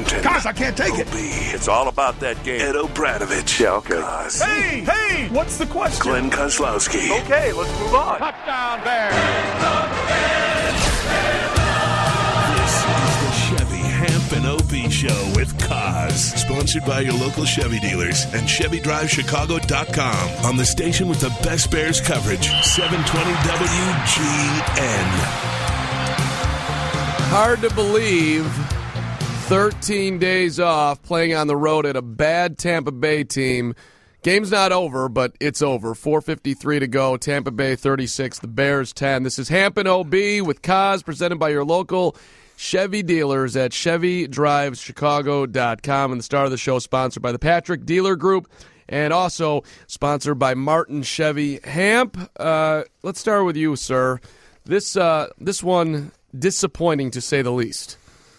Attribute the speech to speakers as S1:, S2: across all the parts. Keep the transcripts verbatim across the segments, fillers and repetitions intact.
S1: Hampton.
S2: Guys, I can't take
S1: O B.
S2: it.
S1: It's all about that game. Ed O'Bradovich.
S3: Yeah, okay.
S1: Cuz.
S2: Hey, hey, what's the question?
S1: Glenn Kozlowski.
S3: Okay, let's move on.
S2: Touchdown, Bears.
S4: This is the Chevy Hamp and O B Show with Cos, sponsored by your local Chevy dealers and Chevy Drive Chicago dot com on the station with the best Bears coverage, seven twenty W G N.
S5: Hard to believe thirteen days off playing on the road at a bad Tampa Bay team. Game's not over, but it's over. four fifty-three to go. Tampa Bay thirty-six, the Bears ten. This is Hamp and O B with Cos, presented by your local Chevy dealers at Chevy Drive Chicago dot com. And the star of the show, sponsored by the Patrick Dealer Group, and also sponsored by Martin Chevy. Hamp, uh, let's start with you, sir. This uh, this one, disappointing to say the least.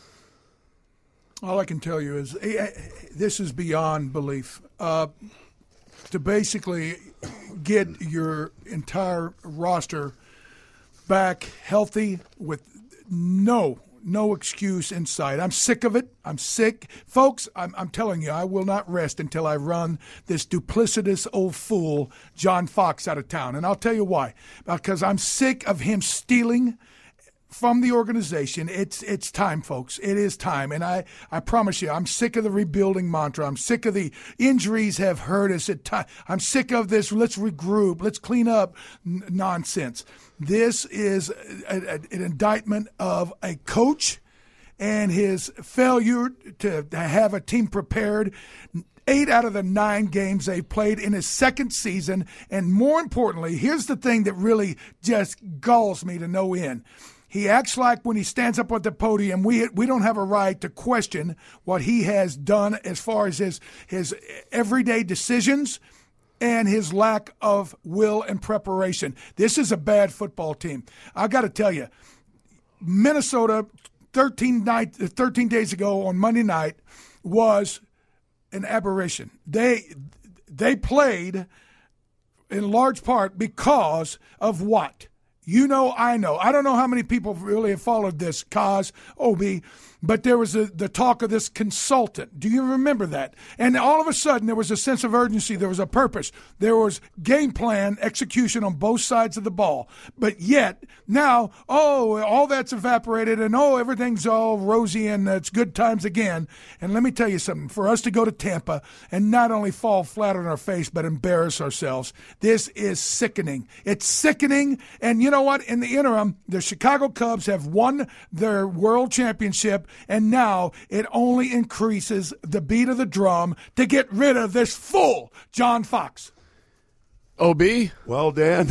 S2: All I can tell you is eh, this is beyond belief. Uh, to basically get your entire roster back healthy with no no excuse in sight. I'm sick of it. I'm sick. Folks, I'm, I'm telling you, I will not rest until I run this duplicitous old fool, John Fox, out of town. And I'll tell you why. Because I'm sick of him stealing from the organization. It's it's time, folks. It is time. And I, I promise you, I'm sick of the rebuilding mantra. I'm sick of the injuries have hurt us at time. I'm sick of this let's regroup, let's clean up n- nonsense. This is a, a, an indictment of a coach and his failure to, to have a team prepared. Eight out of the nine games they've played in his second season. And more importantly, here's the thing that really just galls me to no end. He acts like when he stands up at the podium, we we don't have a right to question what he has done as far as his his everyday decisions and his lack of will and preparation. This is a bad football team. I got to tell you, Minnesota thirteen, night, thirteen days ago on Monday night was an aberration. They they played in large part because of what? You know, I know. I don't know how many people really have followed this, Cos, O B, but there was a, the talk of this consultant. Do you remember that? And all of a sudden, there was a sense of urgency. There was a purpose. There was game plan execution on both sides of the ball. But yet, now, oh, all that's evaporated, and oh, everything's all rosy, and it's good times again. And let me tell you something. For us to go to Tampa and not only fall flat on our face, but embarrass ourselves, this is sickening. It's sickening, and you know what? In the interim, the Chicago Cubs have won their world championship, and now it only increases the beat of the drum to get rid of this fool, John Fox.
S5: O B?
S3: Well, Dan.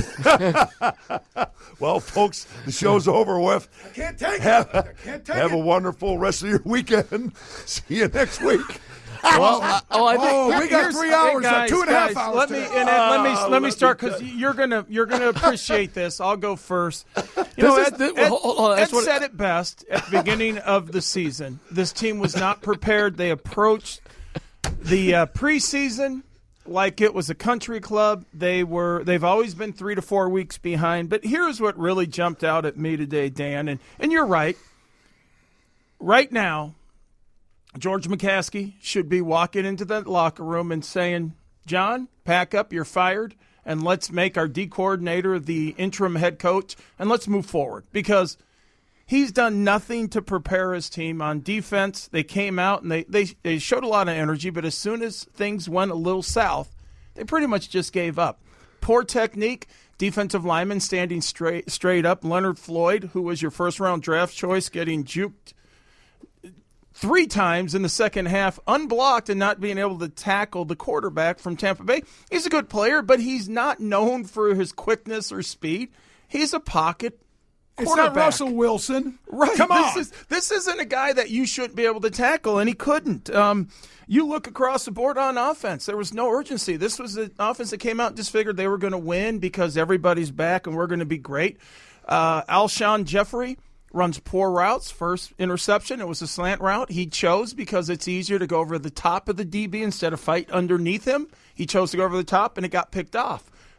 S3: Well, folks, the show's over with.
S2: I can't take
S3: have,
S2: it. I can't take
S3: have
S2: it.
S3: a wonderful rest of your weekend. See you next week.
S5: Well, uh, oh, I think
S2: Oh, we got
S6: Here's-
S2: three hours,
S6: hey,
S2: uh,
S6: guys,
S2: two and a half
S6: guys,
S2: hours
S6: Let me
S2: today.
S6: and, uh, let me
S3: Ah,
S6: let
S3: let
S6: me
S3: me
S6: start
S3: tell
S6: because
S3: you.
S6: you're gonna you're gonna appreciate this. I'll go first. You know,
S5: This is
S6: Ed,
S5: the-
S6: Ed-
S5: hold on,
S6: Ed
S5: that's what-
S6: said it best at the beginning of the season. This team was not prepared. They approached the uh, preseason like it was a country club. They were they've always been three to four weeks behind. But here's what really jumped out at me today, Dan, and and you're right. Right now, George McCaskey should be walking into that locker room and saying, John, pack up, you're fired, and let's make our D coordinator the interim head coach, and let's move forward. Because he's done nothing to prepare his team on defense. They came out and they, they, they showed a lot of energy, but as soon as things went a little south, they pretty much just gave up. Poor technique, defensive lineman standing straight, straight up. Leonard Floyd, who was your first-round draft choice, getting juked three times in the second half, unblocked and not being able to tackle the quarterback from Tampa Bay. He's a good player, but he's not known for his quickness or speed. He's a pocket
S2: It's
S6: quarterback.
S2: not Russell Wilson.
S6: Right.
S2: Come on.
S6: This, is, this isn't a guy that you shouldn't be able to tackle, and he couldn't. Um, you look across the board on offense. There was no urgency. This was an offense that came out and just figured they were going to win because everybody's back and we're going to be great. Uh, Alshon Jeffrey runs poor routes. First interception, it was a slant route. He chose because it's easier to go over the top of the D B instead of fight underneath him. He chose to go over the top, and it got picked off.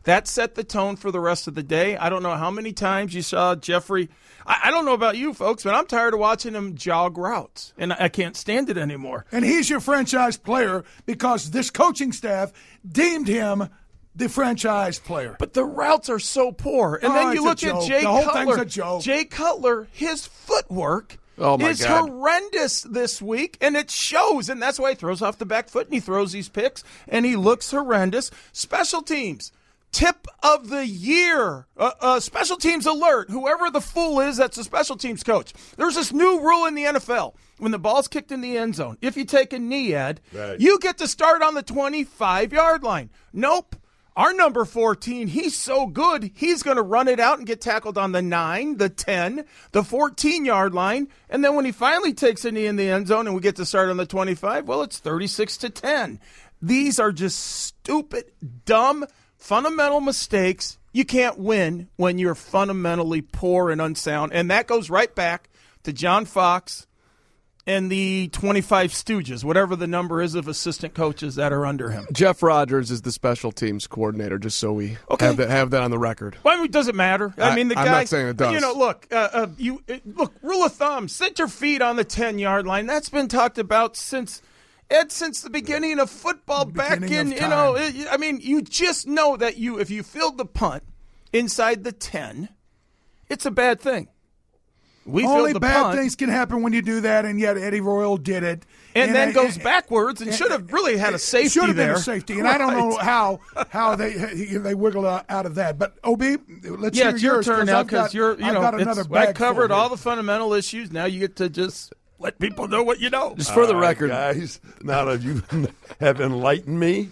S6: That set the tone for the rest of the day. I don't know how many times you saw Jeffrey. I, I don't know about you folks, but I'm tired of watching him jog routes, and I can't stand it anymore.
S2: And he's your franchise player because this coaching staff deemed him the franchise player.
S6: But the routes are so poor. And
S2: Oh,
S6: then you
S2: it's a
S6: look
S2: joke.
S6: at Jay
S2: The whole
S6: Cutler.
S2: thing's a joke.
S6: Jay Cutler, his footwork
S5: Oh, my
S6: is
S5: God.
S6: horrendous this week, and it shows. And that's why he throws off the back foot and he throws these picks, and he looks horrendous. Special teams. Tip of the year, uh, uh, special teams alert. Whoever the fool is, that's a special teams coach. There's this new rule in the N F L. When the ball's kicked in the end zone, if you take a knee, Ed,
S3: Right.
S6: you get to start on the twenty-five-yard line. Nope. Our number fourteen, he's so good, he's going to run it out and get tackled on the nine, the ten, the fourteen-yard line. And then when he finally takes a knee in the end zone and we get to start on the twenty-five, well, it's thirty-six to ten. These are just stupid, dumb, fundamental mistakes. You can't win when you're fundamentally poor and unsound. And that goes right back to John Fox and the twenty-five Stooges, whatever the number is of assistant coaches that are under him.
S5: Jeff Rogers is the special teams coordinator, just so we
S6: Okay.
S5: have, that, have that on the record.
S6: Well, I mean, does it matter? I,
S5: I-
S6: mean, the
S5: I'm
S6: guy.
S5: not saying it does.
S6: You know, look, uh, uh, you uh, look. Rule of thumb: sit your feet on the ten-yard line. That's been talked about since Ed, since the beginning of football. Back
S2: beginning
S6: in,
S2: of
S6: you know,
S2: time.
S6: it, I mean, you just know that you, if you field the punt inside the ten, it's a bad thing. We
S2: Only
S6: field the
S2: bad
S6: punt,
S2: things can happen when you do that, and yet Eddie Royal did it.
S6: and, then
S2: I-
S6: goes backwards, and should have really had a safety
S2: Should have been
S6: there.
S2: a safety, and I don't know
S6: Right.
S2: how how they they wiggle out out of that. But O B, let's
S6: Yeah,
S2: hear
S6: it's your
S2: yours,
S6: turn now
S2: I've got-
S6: because you're, you
S2: I've
S6: know,
S2: got
S6: it's-
S2: another
S6: I
S2: bag
S6: covered
S2: full
S6: all
S2: here.
S6: the fundamental issues. Now you get to just let people know what you know.
S5: Just for the
S3: All right,
S5: record,
S3: guys, now that you have enlightened me,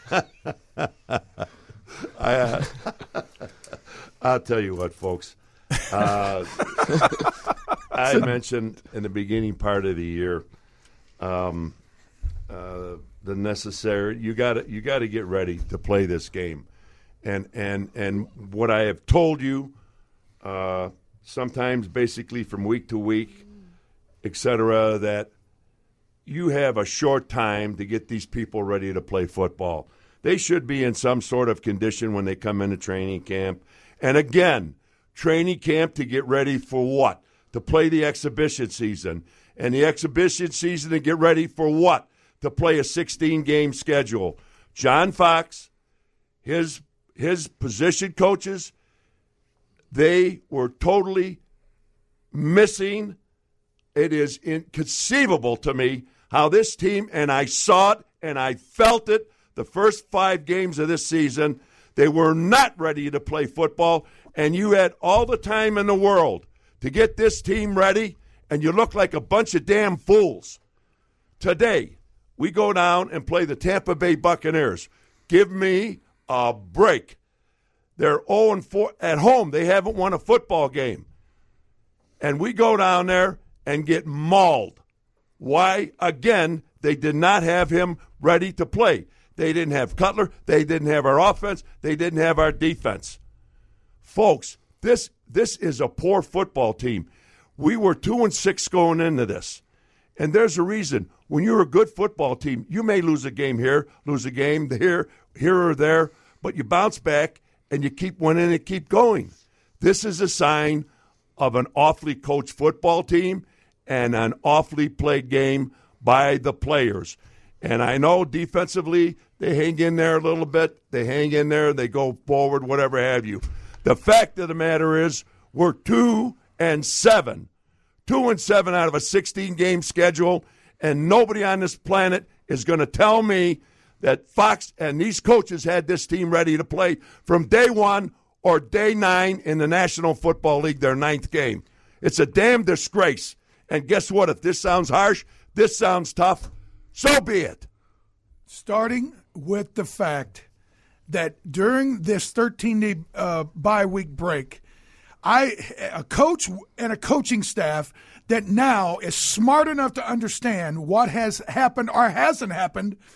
S3: I, uh, I'll tell you what, folks. Uh, I mentioned in the beginning part of the year um, uh, the necessary. You got you got to get ready to play this game, and and and what I have told you, uh, sometimes basically from week to week, et cetera, that you have a short time to get these people ready to play football. They should be in some sort of condition when they come into training camp. And again, training camp to get ready for what? To play the exhibition season. And the exhibition season to get ready for what? To play a sixteen-game schedule. John Fox, his his position coaches, they were totally missing. It is inconceivable to me how this team, and I saw it and I felt it the first five games of this season, they were not ready to play football, and you had all the time in the world to get this team ready, and you look like a bunch of damn fools. Today, we go down and play the Tampa Bay Buccaneers. Give me a break. They're oh and four at home. They haven't won a football game. And we go down there and get mauled. Why? Again, they did not have him ready to play. They didn't have Cutler. They didn't have our offense. They didn't have our defense. Folks, this this is a poor football team. We were two and six going into this. And there's a reason. When you're a good football team, you may lose a game here, lose a game here, here or there, but you bounce back and you keep winning and keep going. This is a sign of an awfully coached football team and an awfully played game by the players. And I know defensively they hang in there a little bit. They hang in there, they go forward, whatever have you. The fact of the matter is we're two and seven. Two and seven out of a sixteen-game schedule, and nobody on this planet is going to tell me that Fox and these coaches had this team ready to play from day one or day nine in the National Football League, their ninth game. It's a damn disgrace. And guess what? If this sounds harsh, this sounds tough, so be it.
S2: Starting with the fact that during this thirteen-day uh, bye week break, I a coach and a coaching staff that now is smart enough to understand what has happened or hasn't happened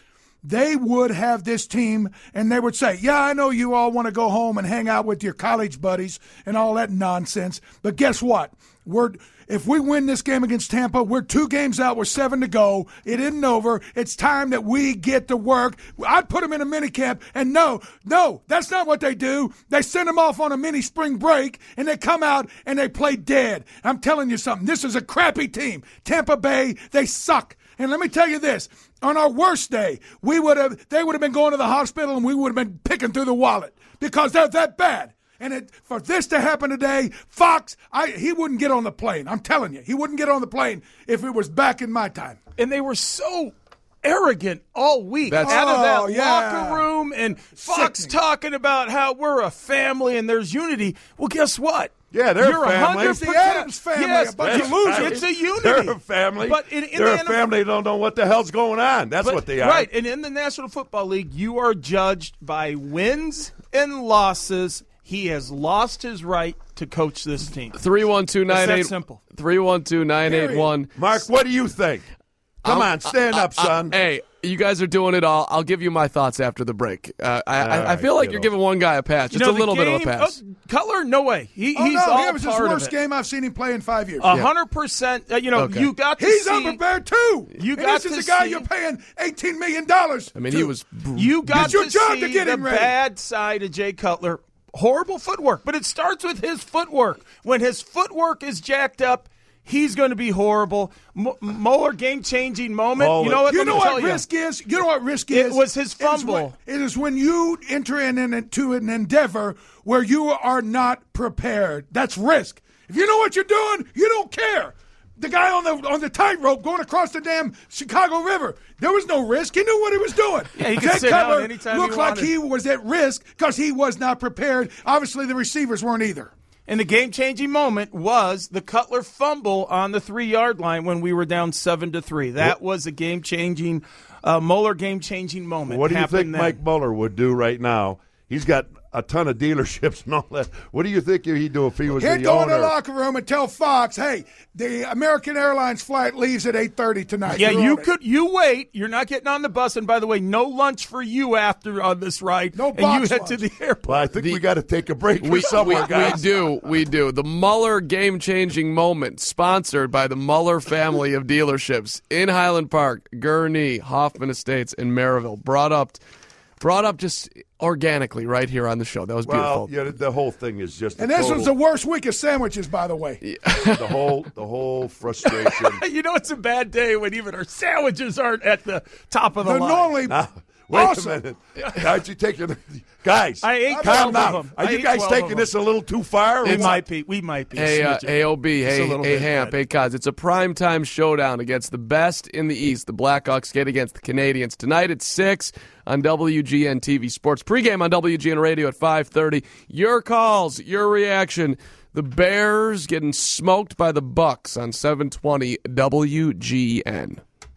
S2: they would have this team and they would say, yeah, I know you all want to go home and hang out with your college buddies and all that nonsense, but guess what? We're If we win this game against Tampa, we're two games out with seven to go. It isn't over. It's time that we get to work. I'd put them in a mini camp, and no, no, that's not what they do. They send them off on a mini spring break, and they come out and they play dead. I'm telling you something. This is a crappy team. Tampa Bay, they suck. And let me tell you this. On our worst day, we would have, they would have been going to the hospital, and we would have been picking through the wallet because they're that bad. And it, for this to happen today, Fox, I, he wouldn't get on the plane. I'm telling you, he wouldn't get on the plane if it was back in my time.
S6: And they were so arrogant all week
S5: That's,
S6: out of
S2: oh,
S6: that
S2: yeah.
S6: locker room, and Fox
S2: Sickening.
S6: talking about how we're a family and there's unity. Well, guess what?
S3: Yeah, they're
S6: You're
S3: a family.
S2: It's the Adams family,
S6: Yes,
S2: a bunch
S6: it's,
S2: of losers.
S6: it's a unity.
S3: They're a family.
S6: But in, in
S3: they're
S6: the
S3: a family that don't know what the hell's going on. That's
S6: But-
S3: what they are.
S6: Right, and in the National Football League, you are judged by wins and losses. He has lost his right to coach this team.
S5: three one two nine eight
S6: It's that simple.
S5: three one two nine eight one.
S3: Mark, what do you think? Come
S5: I'm-
S3: on, stand up, son.
S5: Hey, you guys are doing it all. I'll give you my thoughts after the break. Uh, I, I, I
S3: right,
S5: feel like
S3: kiddo.
S5: you're giving one guy a pass, just
S6: You know,
S5: a
S6: the
S5: little bit of a
S6: game-
S5: pass.
S6: oh, Cutler, no way. He,
S2: Oh,
S6: he's
S2: no,
S6: all
S2: it was his
S6: part
S2: worst
S6: of it.
S2: game I've seen him play in five years.
S6: A hundred percent. uh, You know,
S5: Okay.
S6: you got to
S2: He's
S6: see.
S2: unprepared, too.
S6: You
S2: and
S6: got
S2: this is
S6: to
S2: a guy
S6: see-
S2: you're paying eighteen million dollars
S5: I mean,
S2: to.
S5: he was.
S6: You got
S2: It's your
S6: to
S2: job
S6: see
S2: to get
S6: the
S2: him ready.
S6: bad side of Jay Cutler. Horrible footwork, but it starts with his footwork. When his footwork is jacked up, he's going to be horrible. M- Moeller game-changing moment.
S3: Hold
S6: you know
S3: it.
S6: what?
S2: You
S6: Let
S2: know
S6: me
S2: what
S6: tell you.
S2: risk is? You know what risk
S6: It
S2: is?
S6: was his
S2: It is when-
S6: fumble.
S2: It is when you enter in, in, into an endeavor where you are not prepared. That's risk. If you know what you're doing, you don't care. The guy on the on the tightrope going across the damn Chicago River, there was no risk. He knew what he was doing.
S6: Yeah, he could
S2: Jay
S6: sit down
S2: Cutler
S6: anytime he
S2: looked like
S6: wanted.
S2: he was at risk because he was not prepared. Obviously, the receivers weren't either.
S6: And the game-changing moment was the Cutler fumble on the three-yard line when we were down seven to three. That was a game-changing, uh, Moeller game-changing moment.
S3: What do you
S6: Happened
S3: think
S6: then.
S3: Mike Mueller would do right now? He's got a ton of dealerships and all that. What do you think he'd do if he was
S2: He'd
S3: the
S2: go in
S3: owner?
S2: the locker room and tell Fox, "Hey, the American Airlines flight leaves at eight thirty tonight."
S6: Yeah,
S2: You're
S6: you
S2: on it."
S6: could. You wait. You're not getting on the bus. And by the way, no lunch for you after on this ride.
S2: No
S6: and
S2: box
S6: you head to
S2: lunch.
S6: the airport.
S3: Well, I think
S5: The-
S3: we got to take a break
S5: We,
S3: for
S5: we,
S3: somewhere,
S5: we
S3: guys.
S5: do. We do. The Mueller game changing moment, sponsored by the Mueller family of dealerships in Highland Park, Gurnee, Hoffman Estates, and Maryville. Brought up, brought up just organically right here on the show. That was
S3: Well,
S5: beautiful.
S3: yeah, the whole thing is just
S2: And
S3: a
S2: this
S3: total,
S2: was the worst week of sandwiches, by the way.
S3: the whole the whole frustration.
S6: You know, it's a bad day when even our sandwiches aren't at the top of the
S2: The
S6: line.
S2: normally
S3: Now, wait
S2: awesome.
S3: a minute. Aren't you taking guys?
S6: I ate
S3: calm
S6: twelve
S3: down.
S6: of them.
S3: Are
S6: I
S3: you
S6: ate
S3: guys
S6: twelve of
S3: taking
S6: them.
S3: this a little too far? or
S6: It
S3: what?
S6: might be. We might be.
S5: Hey, uh,
S6: smidgen.
S5: A O B,
S6: Just a
S5: hey,
S6: little
S5: hey,
S6: bit,
S5: Hamp,
S6: Ed.
S5: hey, Cos. It's a primetime showdown against the best in the East. The Blackhawks get against the Canadians tonight at six on W G N T V Sports. Pregame on W G N Radio at five thirty. Your calls, your reaction. The Bears getting smoked by the Bucks on seven twenty W G N.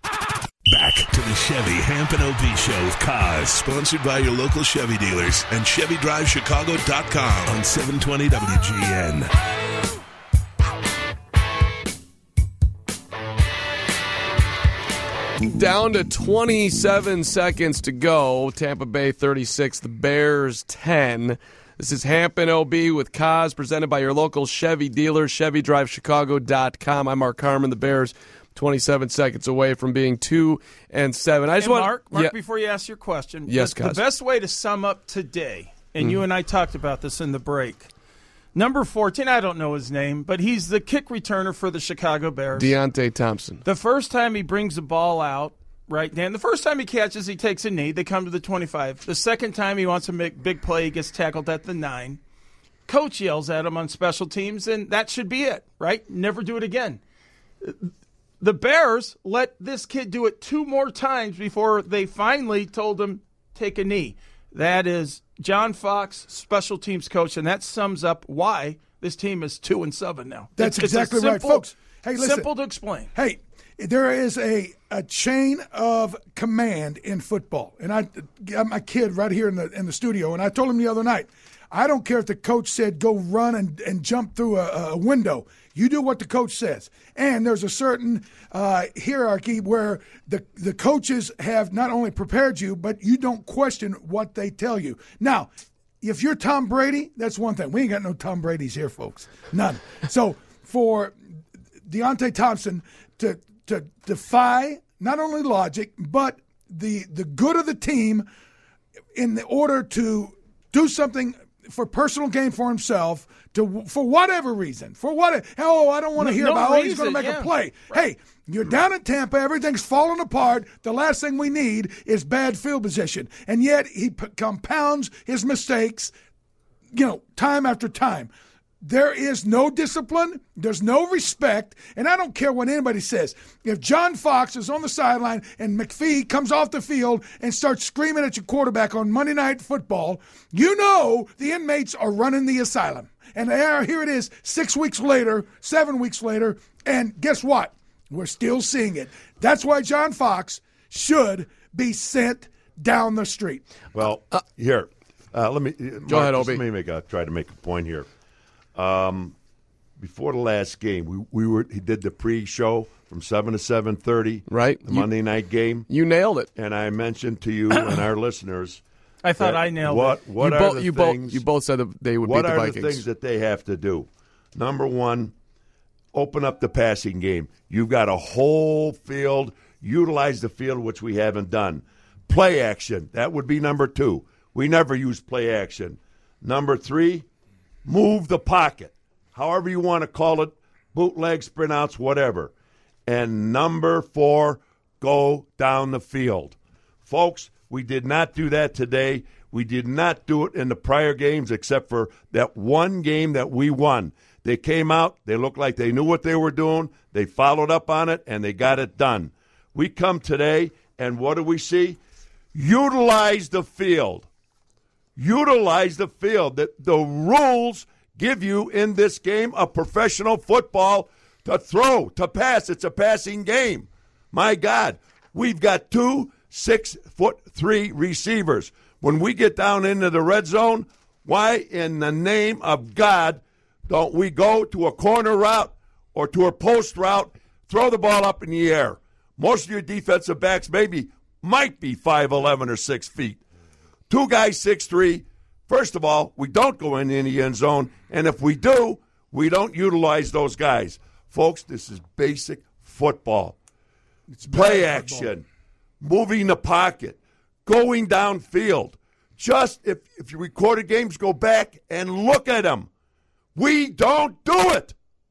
S4: Back to the Chevy Hamp and O B Show with Kaz, sponsored by your local Chevy dealers and Chevy Drive Chicago dot com on seven twenty W G N.
S5: Down to twenty-seven seconds to go. Tampa Bay thirty-six, the Bears ten. This is Hamp and O B with Kaz, presented by your local Chevy dealer, Chevy Drive Chicago dot com. I'm Mark Carman. The Bears twenty-seven seconds away from being two and seven. I just
S6: And
S5: want
S6: Mark, Mark
S5: yeah,
S6: before you ask your question,
S5: Yes,
S6: the, the
S5: Kaz.
S6: best way to sum up today, and
S5: Mm-hmm.
S6: you and I talked about this in the break, number fourteen, I don't know his name, but he's the kick returner for the Chicago Bears.
S5: Deontay Thompson.
S6: The first time he brings the ball out, right, Dan, the first time he catches, he takes a knee. They come to the twenty-five. The second time he wants to make big play, he gets tackled at the nine. Coach yells at him on special teams, and that should be it, right? Never do it again. The Bears let this kid do it two more times before they finally told him, take a knee. That is John Fox, special teams coach, and that sums up why this team is two and seven now.
S2: That's
S6: It's- it's a
S2: exactly right,
S6: simple-
S2: folks. Hey, listen.
S6: Simple to explain.
S2: Hey, there is a, a chain of command in football. And I got my kid right here in the in the studio, and I told him the other night, I don't care if the coach said go run and, and jump through a, a window. You do what the coach says. And there's a certain uh, hierarchy where the, the coaches have not only prepared you, but you don't question what they tell you. Now, if you're Tom Brady, that's one thing. We ain't got no Tom Bradys here, folks. None. So for Deontay Thompson to to defy not only logic, but the the good of the team in the order to do something for personal gain for himself, to for whatever reason, for what? Oh, I don't want to hear
S6: no
S2: about. Oh, he's
S6: reason,
S2: going to make
S6: yeah.
S2: a play.
S6: Right.
S2: Hey, you're down in Tampa. Everything's falling apart. The last thing we need is bad field position, and yet he p- compounds his mistakes. You know, time after time. There is no discipline. There's no respect. And I don't care what anybody says. If John Fox is on the sideline and McPhee comes off the field and starts screaming at your quarterback on Monday Night Football, you know the inmates are running the asylum. And there, here it is, six weeks later, seven weeks later, and guess what? We're still seeing it. That's why John Fox should be sent down the street.
S3: Well, uh, here, uh, let me. Marcus,
S5: go ahead, Obi.
S3: Let me make a, try to make a point here. Um, before the last game, we, we were he did the pre-show from seven to seven thirty,
S5: right?
S3: The
S5: you,
S3: Monday night game.
S5: You nailed it.
S3: And I mentioned to you and our listeners.
S6: I thought I nailed
S3: what,
S6: it.
S3: What
S5: you
S3: are
S5: both,
S3: the
S5: you
S3: things?
S5: Both, you both said that they would
S3: what
S5: beat the
S3: are
S5: Vikings.
S3: the things that they have to do? Number one, open up the passing game. You've got a whole field. Utilize the field, which we haven't done. Play action. That would be number two. We never use play action. Number three, move the pocket. However you want to call it, bootleg, sprint outs, whatever. And number four, go down the field. Folks, we did not do that today. We did not do it in the prior games except for that one game that we won. They came out, they looked like they knew what they were doing, they followed up on it, and they got it done. We come today, and what do we see? Utilize the field. Utilize the field. The, the rules give you in this game of professional football to throw, to pass. It's a passing game. My God, we've got two six-foot-three receivers. When we get down into the red zone, why in the name of God don't we go to a corner route or to a post route, throw the ball up in the air? Most of your defensive backs maybe might be five eleven or six feet. Two guys six three. First of all, we don't go in the end zone, and if we do, we don't utilize those guys. Folks, this is basic football. It's play action, moving the pocket, going downfield. Just if, if you recorded games, go back and look at them. We don't do it.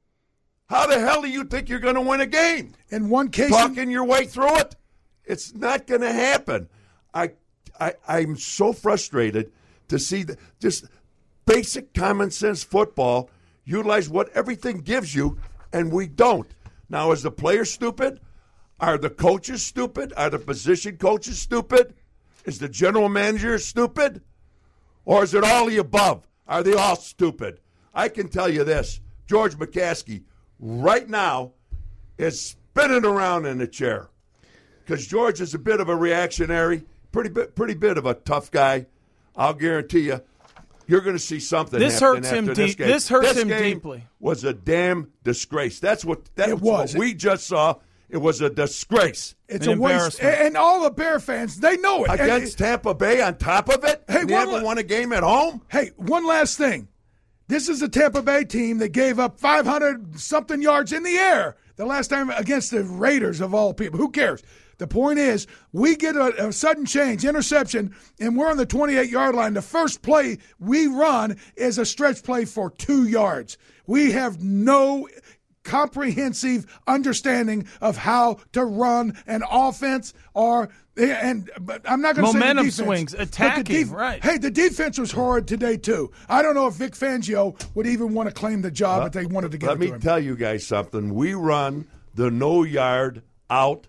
S3: How the hell do you think you're going to win a game?
S2: In one case,
S3: Talking your way through it? It's not going to happen. I, I, I'm so frustrated to see the, just basic common sense football utilize what everything gives you, and we don't. Now, is the player stupid? Are the coaches stupid? Are the position coaches stupid? Is the general manager stupid? Or is it all the above? Are they all stupid? I can tell you this. George McCaskey right now is spinning around in the chair because George is a bit of a reactionary, pretty bit, pretty bit of a tough guy. I'll guarantee you, you're going to see something.
S6: This
S3: happen
S6: hurts
S3: after
S6: him.
S3: This,
S6: Deep,
S3: game.
S6: this hurts
S3: this
S6: him
S3: game
S6: deeply.
S3: Was a damn disgrace. That's what that
S2: It
S3: was.
S2: was.
S3: What we just saw. It was a disgrace.
S2: It's
S6: An
S2: a waste.
S6: embarrassment.
S2: And all the Bear fans, they know it. And-
S3: Against Tampa Bay on top of it?
S2: Hey,
S3: and they
S2: one
S3: haven't
S2: la-
S3: won a game at home?
S2: Hey, one last thing. This is a Tampa Bay team that gave up five hundred something yards in the air the last time against the Raiders of all people. Who cares? The point is, we get a, a sudden change, interception, and we're on the twenty-eight-yard line. The first play we run is a stretch play for two yards. We have no comprehensive understanding of how to run an offense or and but I'm not going to say the
S6: Momentum
S2: defense,
S6: swings,
S2: but the
S6: attacking, right.
S2: Hey, the defense was horrid today too. I don't know if Vic Fangio would even want to claim the job
S3: Well,
S2: if they wanted to give
S3: Let
S2: it
S3: me
S2: to him.
S3: tell you guys something. We run the no yard out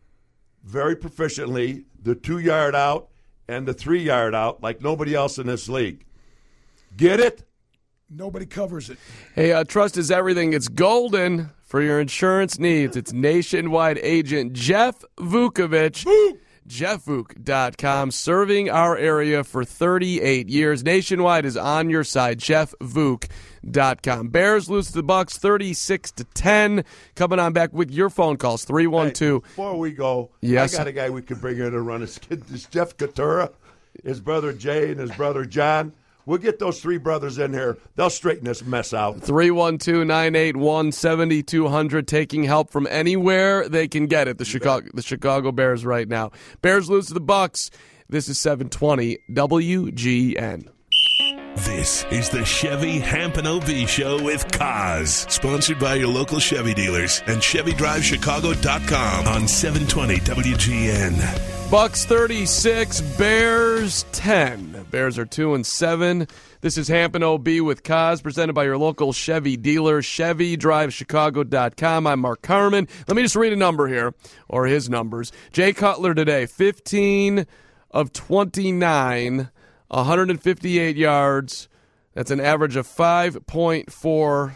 S3: very proficiently, the two yard out and the three yard out like nobody else in this league. Get it?
S2: Nobody covers it.
S5: Hey, uh, trust is everything. It's golden for your insurance needs. It's nationwide agent Jeff Vukovich. jeff vuk dot com. Serving our area for thirty-eight years. Nationwide is on your side, jeff vuk dot com. Bears lose to the Bucks thirty-six to ten. Coming on back with your phone calls, three one two.
S3: Hey, before we go,
S5: yes.
S3: I got a guy we could bring in to run his kid. This Jeff Coutura, his brother Jay, and his brother John. We'll get those three brothers in here. They'll straighten this mess out.
S5: three one two, nine eight one, seven two zero zero, taking help from anywhere they can get it. The Chicago, the Chicago Bears right now. Bears lose to the Bucks. This is seven twenty W G N.
S4: This is the Chevy Hampton O B Show with Kaz, sponsored by your local Chevy dealers and Chevy Drive Chicago dot com on seven twenty W G N.
S5: Bucks thirty-six, Bears ten. Bears are two and seven. This is Hampton O B with Kaz, presented by your local Chevy dealer, Chevy Drive Chicago dot com. I'm Mark Carman. Let me just read a number here, or his numbers. Jay Cutler today, fifteen of twenty-nine, one hundred fifty-eight yards. That's an average of five point four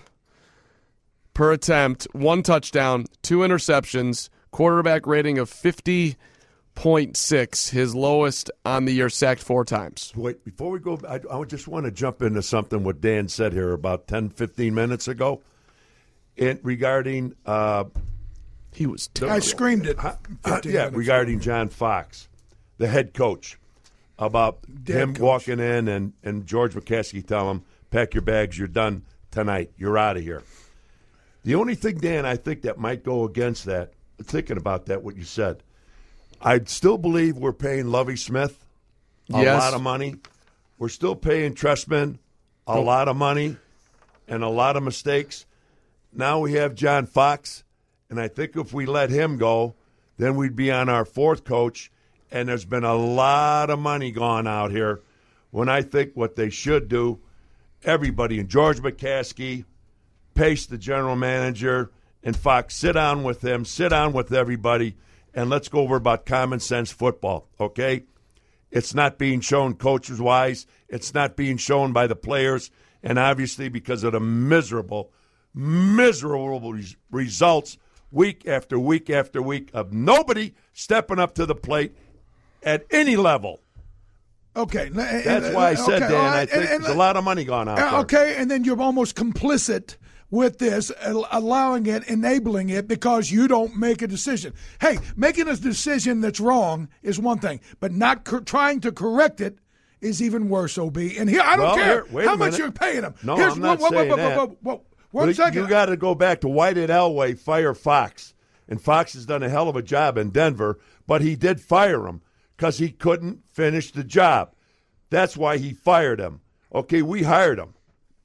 S5: per attempt, one touchdown, two interceptions, quarterback rating of fifty point six, his lowest on the year, sacked four times.
S3: Wait, before we go, I, I just want to jump into something what Dan said here about ten, fifteen minutes ago in, regarding uh,
S5: he was
S2: terrible. I screamed it.
S3: Uh, yeah, regarding John Fox, the head coach, about Dead him coach. walking in and, and George McCaskey telling him, pack your bags, you're done tonight, you're out of here. The only thing, Dan, I think that might go against that, thinking about that, what you said, I still believe we're paying Lovie Smith a
S5: yes.
S3: lot of money. We're still paying Trestman a oh. lot of money and a lot of mistakes. Now we have John Fox, and I think if we let him go, then we'd be on our fourth coach, and there's been a lot of money gone out here when I think what they should do, everybody, and George McCaskey, Pace, the general manager, and Fox, sit down with them, sit down with everybody, and let's go over about common sense football, okay? It's not being shown coaches-wise. It's not being shown by the players. And obviously because of the miserable, miserable res- results week after week after week of nobody stepping up to the plate at any level.
S2: Okay.
S3: That's why I said, okay, Dan, right. I think and, and, there's a lot of money gone out there.
S2: Okay, and then you're almost complicit with this, allowing it, enabling it, because you don't make a decision. Hey, making a decision that's wrong is one thing, but not co- trying to correct it is even worse, O B. And here, I don't
S3: well,
S2: care
S3: here,
S2: how much you're paying them.
S3: No,
S2: Here's,
S3: I'm not
S2: whoa,
S3: saying
S2: whoa, whoa,
S3: that.
S2: Whoa, whoa, whoa, whoa. One
S3: well,
S2: second.
S3: You got to go back to why did Elway fire Fox? And Fox has done a hell of a job in Denver, but he did fire him because he couldn't finish the job. That's why he fired him. Okay, we hired him.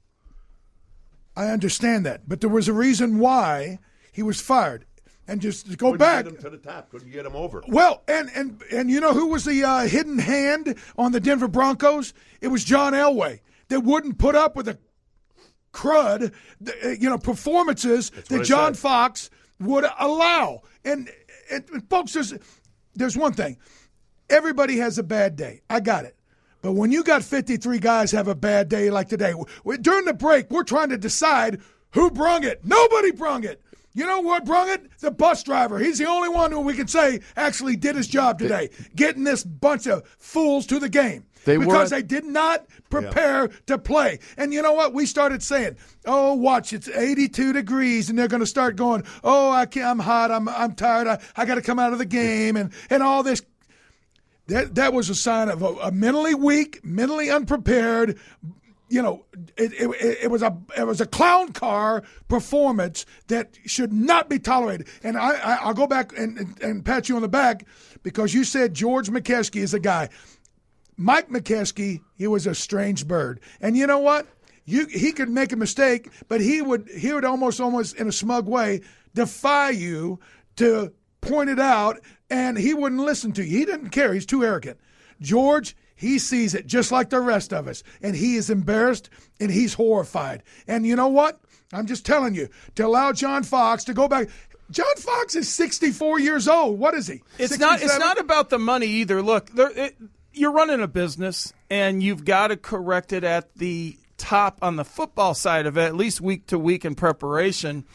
S2: I understand that, but there was a reason why he was fired. And just to go
S3: couldn't
S2: back,
S3: get him to the top, couldn't get him over.
S2: Well, and and and you know who was the uh, hidden hand on the Denver Broncos? It was John Elway. That wouldn't put up with the crud, you know, performances that John Fox would allow. And, and, and folks, there's there's one thing: everybody has a bad day. I got it. But when you got fifty-three guys have a bad day like today, during the break, we're trying to decide who brung it. Nobody brung it. You know what brung it? The bus driver. He's the only one who we can say actually did his job today, getting this bunch of fools to the game.
S5: They
S2: because
S5: were,
S2: they did not prepare yeah. to play. And you know what? We started saying, oh, watch, it's eighty-two degrees, and they're going to start going, oh, I can't, I'm hot, I'm I'm tired, I, I got to come out of the game, and, and all this. That that was a sign of a, a mentally weak, mentally unprepared. You know, it, it it was a it was a clown car performance that should not be tolerated. And I, I I'll go back and, and and pat you on the back because you said George McCaskey is a guy. Mike McCaskey, he was a strange bird. And you know what? You he could make a mistake, but he would he would almost almost in a smug way defy you to point it out. And he wouldn't listen to you. He didn't care. He's too arrogant. George, he sees it just like the rest of us. And he is embarrassed and he's horrified. And you know what? I'm just telling you, to allow John Fox to go back. John Fox is sixty-four years old. What is he?
S6: It's
S2: sixty-seven?
S6: not It's not about the money either. Look, there, it, you're running a business, and you've got to correct it at the top on the football side of it, at least week to week in preparation.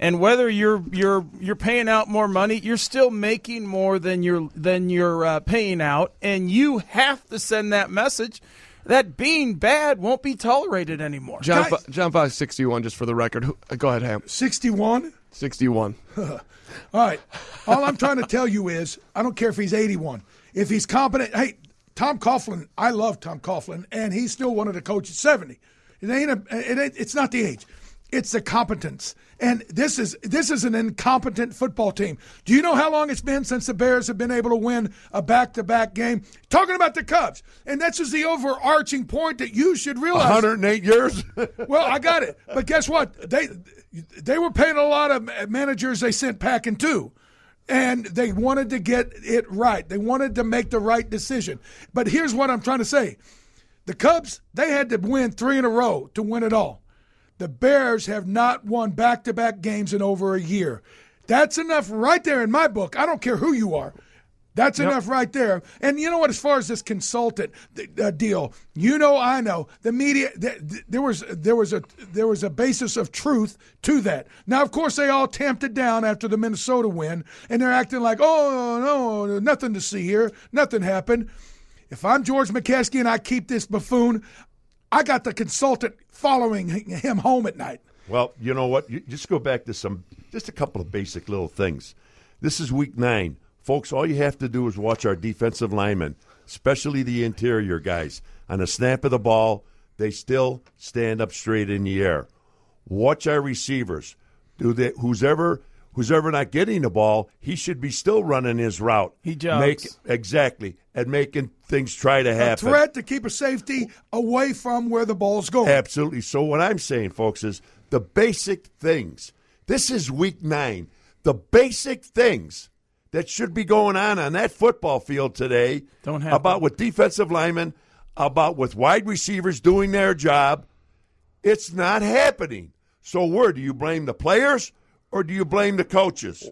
S6: And whether you're you're you're paying out more money, you're still making more than you're than you're uh, paying out, and you have to send that message that being bad won't be tolerated anymore.
S5: John, Fo- John Fox, sixty-one, just for the record. Go ahead, Ham.
S2: sixty-one?
S5: sixty-one.
S2: All right. All I'm trying to tell you is, I don't care if he's eighty-one. If he's competent, hey, Tom Coughlin, I love Tom Coughlin, and he's still one of the coaches, seventy. It ain't a, it ain't, it's not the age. It's the competence. And this is this is an incompetent football team. Do you know how long it's been since the Bears have been able to win a back-to-back game? Talking about the Cubs. And that's just the overarching point that you should realize.
S3: one hundred eight years?
S2: Well, I got it. But guess what? They they were paying a lot of managers they sent packing too. And they wanted to get it right. They wanted to make the right decision. But here's what I'm trying to say. The Cubs, they had to win three in a row to win it all. The Bears have not won back-to-back games in over a year. That's enough right there in my book. I don't care who you are. That's yep. enough right there. And you know what, as far as this consultant uh, deal, you know I know the media th- th- there was there was a there was a basis of truth to that. Now, of course, they all tamped it down after the Minnesota win, and they're acting like, "Oh, no, nothing to see here. Nothing happened." If I'm George McCaskey and I keep this buffoon, I got the consultant following him home at night.
S3: Well, you know what? You just go back to some, just a couple of basic little things. This is week nine. Folks, all you have to do is watch our defensive linemen, especially the interior guys. On the snap of the ball, they still stand up straight in the air. Watch our receivers. Do they, who's ever who's ever not getting the ball, he should be still running his route.
S6: He jogs.
S3: Make, exactly, and making things try to happen.
S2: A threat to keep a safety away from where the ball's going.
S3: Absolutely. So what I'm saying, folks, is the basic things. This is week nine. The basic things that should be going on on that football field today
S6: Don't happen.
S3: About with defensive linemen, about with wide receivers doing their job, it's not happening. So where do you blame the players or do you blame the coaches?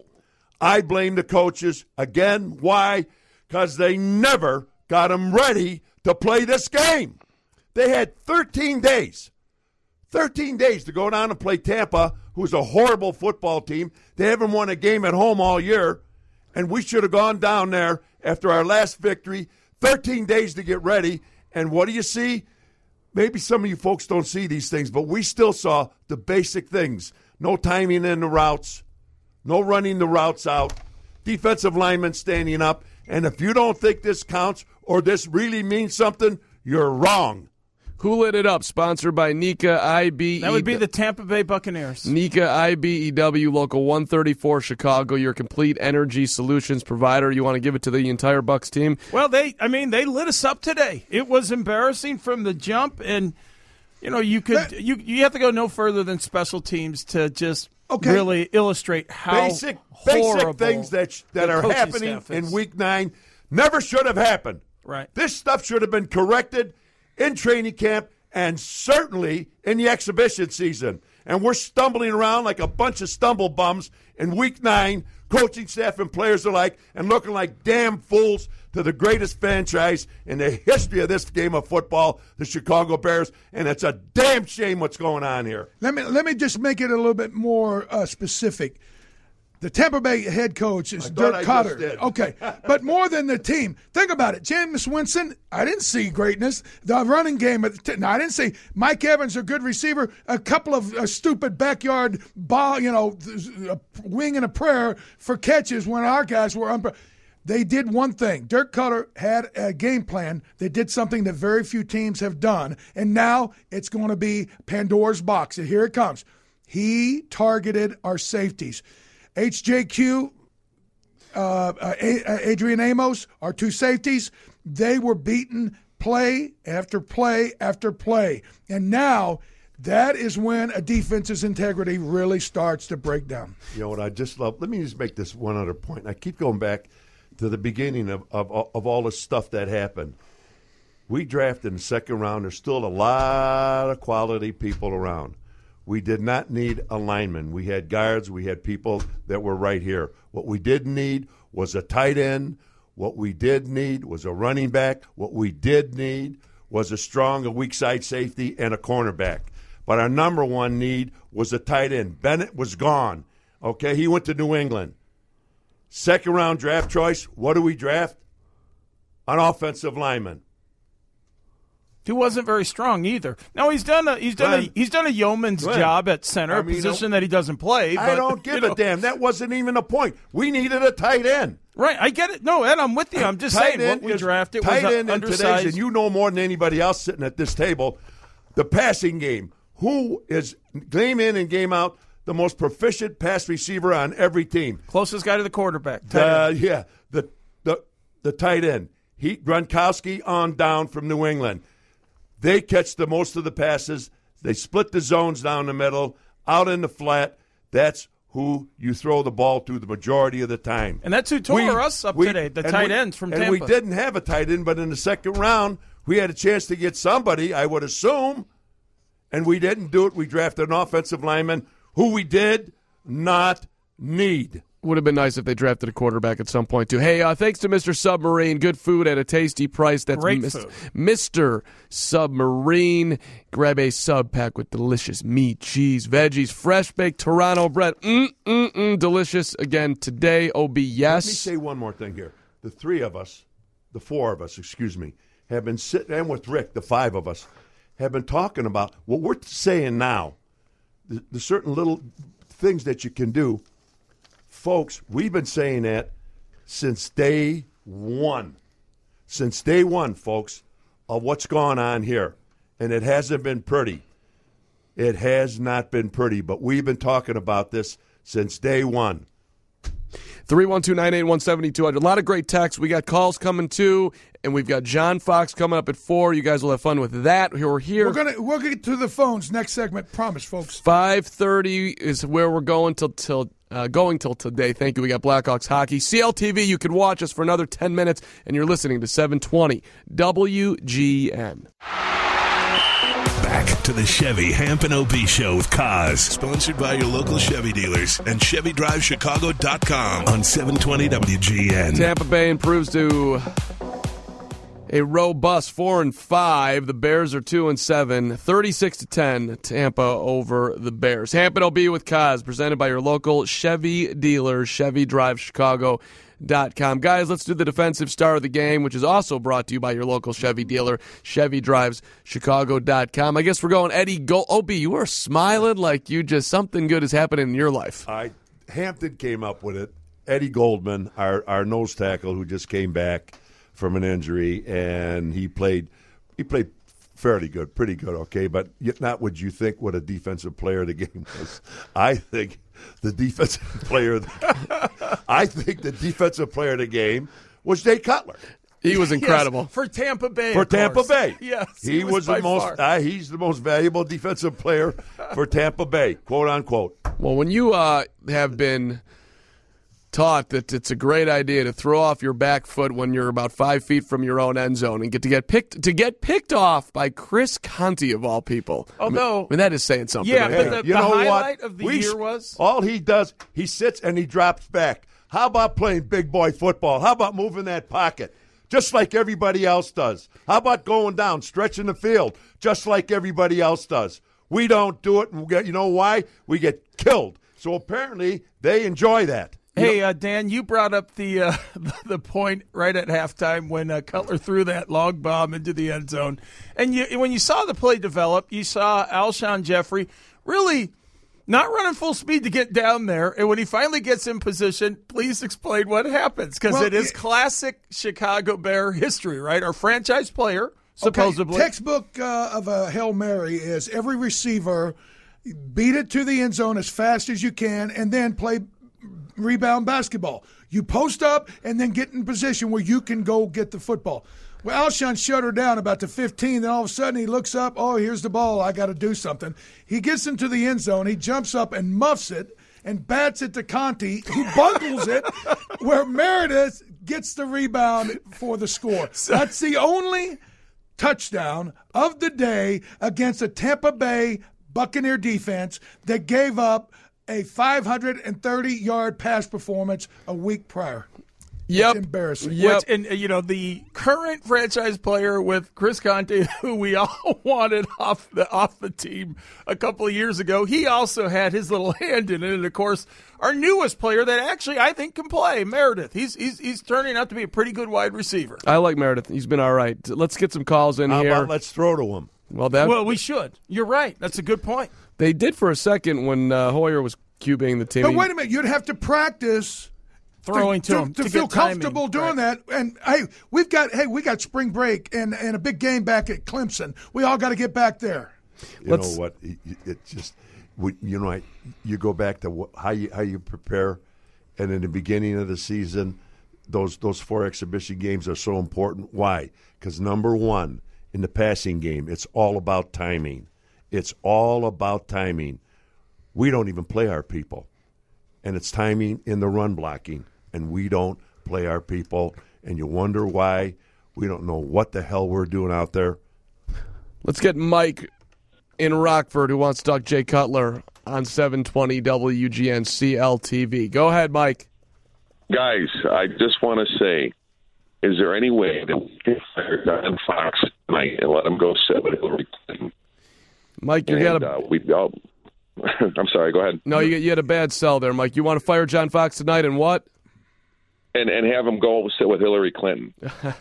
S3: I blame the coaches. Again, why? Because they never got them ready to play this game. They had thirteen days. thirteen days to go down and play Tampa, who's a horrible football team. They haven't won a game at home all year. And we should have gone down there after our last victory, thirteen days to get ready. And what do you see? Maybe some of you folks don't see these things, but we still saw the basic things. No timing in the routes, no running the routes out, defensive linemen standing up. And if you don't think this counts or this really means something, you're wrong.
S5: Who Lit It Up, sponsored by Nika I B E W.
S6: That would be the Tampa Bay Buccaneers.
S5: Nika I B E W, Local one thirty-four, Chicago, your complete energy solutions provider. You want to give it to the entire Bucs team?
S6: Well, they, I mean, they lit us up today. It was embarrassing from the jump, and, you know, you could that, you you have to go no further than special teams to just okay. really illustrate how
S3: basic
S6: horrible
S3: basic things that that are happening in week nine never should have happened.
S6: Right.
S3: This stuff should have been corrected in training camp and certainly in the exhibition season. And we're stumbling around like a bunch of stumble bums in week nine, coaching staff and players alike, and looking like damn fools to the greatest franchise in the history of this game of football, the Chicago Bears. And it's a damn shame what's going on here.
S2: Let me let me just make it a little bit more uh, specific. The Tampa Bay head coach is Dirk Koetter. Okay, but more than the team. Think about it. Jameis Winston, I didn't see greatness. The running game, no, I didn't see. Mike Evans, a good receiver. A couple of uh, stupid backyard ball, you know, a wing and a prayer for catches when our guys were un- They did one thing. Dirk Koetter had a game plan. They did something that very few teams have done, and now it's going to be Pandora's box. And here it comes. He targeted our safeties. H J Q, uh, uh, Adrian Amos, our two safeties, they were beaten play after play after play. And now that is when a defense's integrity really starts to break down.
S3: You know what I just love? Let me just make this one other point. I keep going back to the beginning of, of, of all the stuff that happened. We drafted in the second round. There's still a lot of quality people around. We did not need a lineman. We had guards. We had people that were right here. What we didn't need was a tight end. What we did need was a running back. What we did need was a strong, a weak side safety and a cornerback. But our number one need was a tight end. Bennett was gone. Okay, he went to New England. Second round draft choice. What do we draft? An offensive lineman.
S6: He wasn't very strong either. No, he's done a he's done
S3: Glenn,
S6: a he's done a yeoman's
S3: Glenn,
S6: job at center,
S3: I
S6: a
S3: mean,
S6: position
S3: no,
S6: that he doesn't play. But,
S3: I don't give
S6: you know,
S3: a damn. That wasn't even a point. We needed a tight end.
S6: Right, I get it. No, Ed, I'm with you. I'm just
S3: tight
S6: saying
S3: end
S6: what we
S3: is-
S6: drafted
S3: tight
S6: was
S3: end
S6: uh,
S3: in today's,
S6: undersized.
S3: and you know more than anybody else sitting at this table, the passing game. Who is game in and game out the most proficient pass receiver on every team?
S6: Closest guy to the quarterback. Tight
S3: Uh,
S6: end.
S3: yeah, the the the tight end. He Gronkowski on down from New England. They catch the most of the passes. They split the zones down the middle, out in the flat. That's who you throw the ball to the majority of the time.
S6: And that's who tore
S3: We-
S6: us up
S3: we-
S6: today, the
S3: and
S6: tight
S3: we-
S6: ends from
S3: and
S6: Tampa.
S3: we didn't have a tight end, but in the second round, we had a chance to get somebody, I would assume, and we didn't do it. We drafted an offensive lineman who we did not need.
S5: Would have been nice if they drafted a quarterback at some point, too. Hey, uh, thanks to Mister Submarine. Good food at a tasty price. That's
S6: Great
S5: Mis-
S6: food.
S5: Mister Submarine. Grab a sub pack with delicious meat, cheese, veggies, fresh baked Toronto bread. Mm, mm, mm, delicious again today. O B, yes.
S3: Let me say one more thing here. The three of us, the four of us, excuse me, have been sitting, and with Rick, the five of us, have been talking about what we're saying now, the, the certain little things that you can do. Folks, we've been saying that since day one. Since day one, folks, of what's gone on here. And it hasn't been pretty. It has not been pretty, but we've been talking about this since day one.
S5: three one two, nine eight one, seven two hundred. A lot of great texts. We got calls coming, too, and we've got John Fox coming up at four. You guys will have fun with that. We're here.
S2: We're gonna we'll get to the phones next segment. Promise, folks.
S5: five thirty is where we're going till till uh, going till today. Thank you. We got Blackhawks hockey. C L T V, you can watch us for another ten minutes, and you're listening to seven twenty W G N.
S4: Back to the Chevy Hamp and O B Show with Kaz, sponsored by your local Chevy dealers and Chevy Drive Chicago dot com on seven twenty W G N.
S5: Tampa Bay improves to a robust four and five. The Bears are two and seven. Thirty-six to ten. Tampa over the Bears. Hamp and O B with Kaz, presented by your local Chevy dealer, Chevy Drive Chicago dot com. Guys, let's do the defensive star of the game, which is also brought to you by your local Chevy dealer, Chevy Drives Chicago dot com. I guess we're going Eddie Gold. O B, you are smiling like you just something good is happening in your life.
S3: I Hampton came up with it. Eddie Goldman, our our nose tackle, who just came back from an injury, and he played he played fairly good, pretty good, okay, but yet not what you think what a defensive player of the game was. I think the defensive player of the, I think the defensive player of the game was Jay Cutler.
S5: He was incredible.
S6: Yes, for Tampa Bay.
S3: For
S6: of
S3: Tampa
S6: course.
S3: Bay.
S6: Yes.
S3: He,
S6: He,
S3: was,
S6: by
S3: the most
S6: far.
S3: uh, he's the most valuable defensive player for Tampa Bay, quote unquote.
S5: Well, when you uh, have been taught that it's a great idea to throw off your back foot when you're about five feet from your own end zone and get to get picked to get picked off by Chris Conte of all people.
S6: Although-
S5: I mean, I mean, that is saying something.
S6: Yeah,
S5: right
S6: but
S5: there.
S6: the-
S3: you know
S6: highlight
S3: what?
S6: of the
S3: We-
S6: year was-
S3: all he does. He sits and he drops back. How about playing big boy football? How about moving that pocket, just like everybody else does? How about going down, stretching the field, just like everybody else does? We don't do it, and we get, you know why? We get killed. So apparently they enjoy that.
S6: Hey, uh, Dan, you brought up the uh, the point right at halftime when uh, Cutler threw that long bomb into the end zone. And you, when you saw the play develop, you saw Alshon Jeffrey really not running full speed to get down there. And when he finally gets in position, please explain what happens, because
S2: Well,
S6: it is
S2: it-
S6: classic Chicago Bear history, right? Our franchise player, supposedly.
S2: Okay, textbook uh, of a Hail Mary is every receiver beat it to the end zone as fast as you can and then play rebound basketball. You post up and then get in position where you can go get the football. Well, Alshon shut her down about the fifteen. Then all of a sudden he looks up. Oh, here's the ball. I got to do something. He gets into the end zone. He jumps up and muffs it and bats it to Conte, who bundles it where Meredith gets the rebound for the score. That's the only touchdown of the day against a Tampa Bay Buccaneer defense that gave up a five hundred thirty-yard pass performance a week prior.
S5: Yep.
S2: That's embarrassing.
S5: Yep.
S6: Which, and uh, you know, the current franchise player with Chris Conte, who we all wanted off the off the team a couple of years ago. He also had his little hand in it, and of course, our newest player that actually I think can play, Meredith. He's he's he's turning out to be a pretty good wide receiver.
S5: I like Meredith. He's been all right. Let's get some calls in
S3: How
S5: here.
S3: about let's throw to him?
S5: Well, that
S6: Well, we should. You're right. That's a good point.
S5: they did for a second when uh, Hoyer was QBing the team.
S2: But wait a minute, you'd have to practice
S6: Throwing to,
S2: to,
S6: him
S2: to,
S6: to
S2: feel
S6: get timing.
S2: comfortable doing
S6: Right.
S2: that. And hey, we've got hey, we got spring break and, and a big game back at Clemson. We all got to get back there.
S3: You
S5: Let's-
S3: know what? It, it just, we- you know, I, you go back to wh- how you how you prepare, and in the beginning of the season, those those four exhibition games are so important. Why? Because number one, in the passing game, it's all about timing. It's all about timing. We don't even play our people, and it's timing in the run blocking, and we don't play our people, and you wonder why. We don't know what the hell we're doing out there.
S5: Let's get Mike in Rockford who wants to talk Jay Cutler on seven twenty W G N C L T V. Go ahead, Mike.
S7: Guys, I just want to say, is there any way that we can fire John Fox tonight and let him go sit with Hillary Clinton?
S5: Mike, you
S7: And,
S5: got a
S7: uh, we, oh, I'm sorry, go ahead.
S5: no. You, you had a bad sell there, Mike. You want to fire John Fox tonight and what?
S7: And and have him go sit with Hillary Clinton.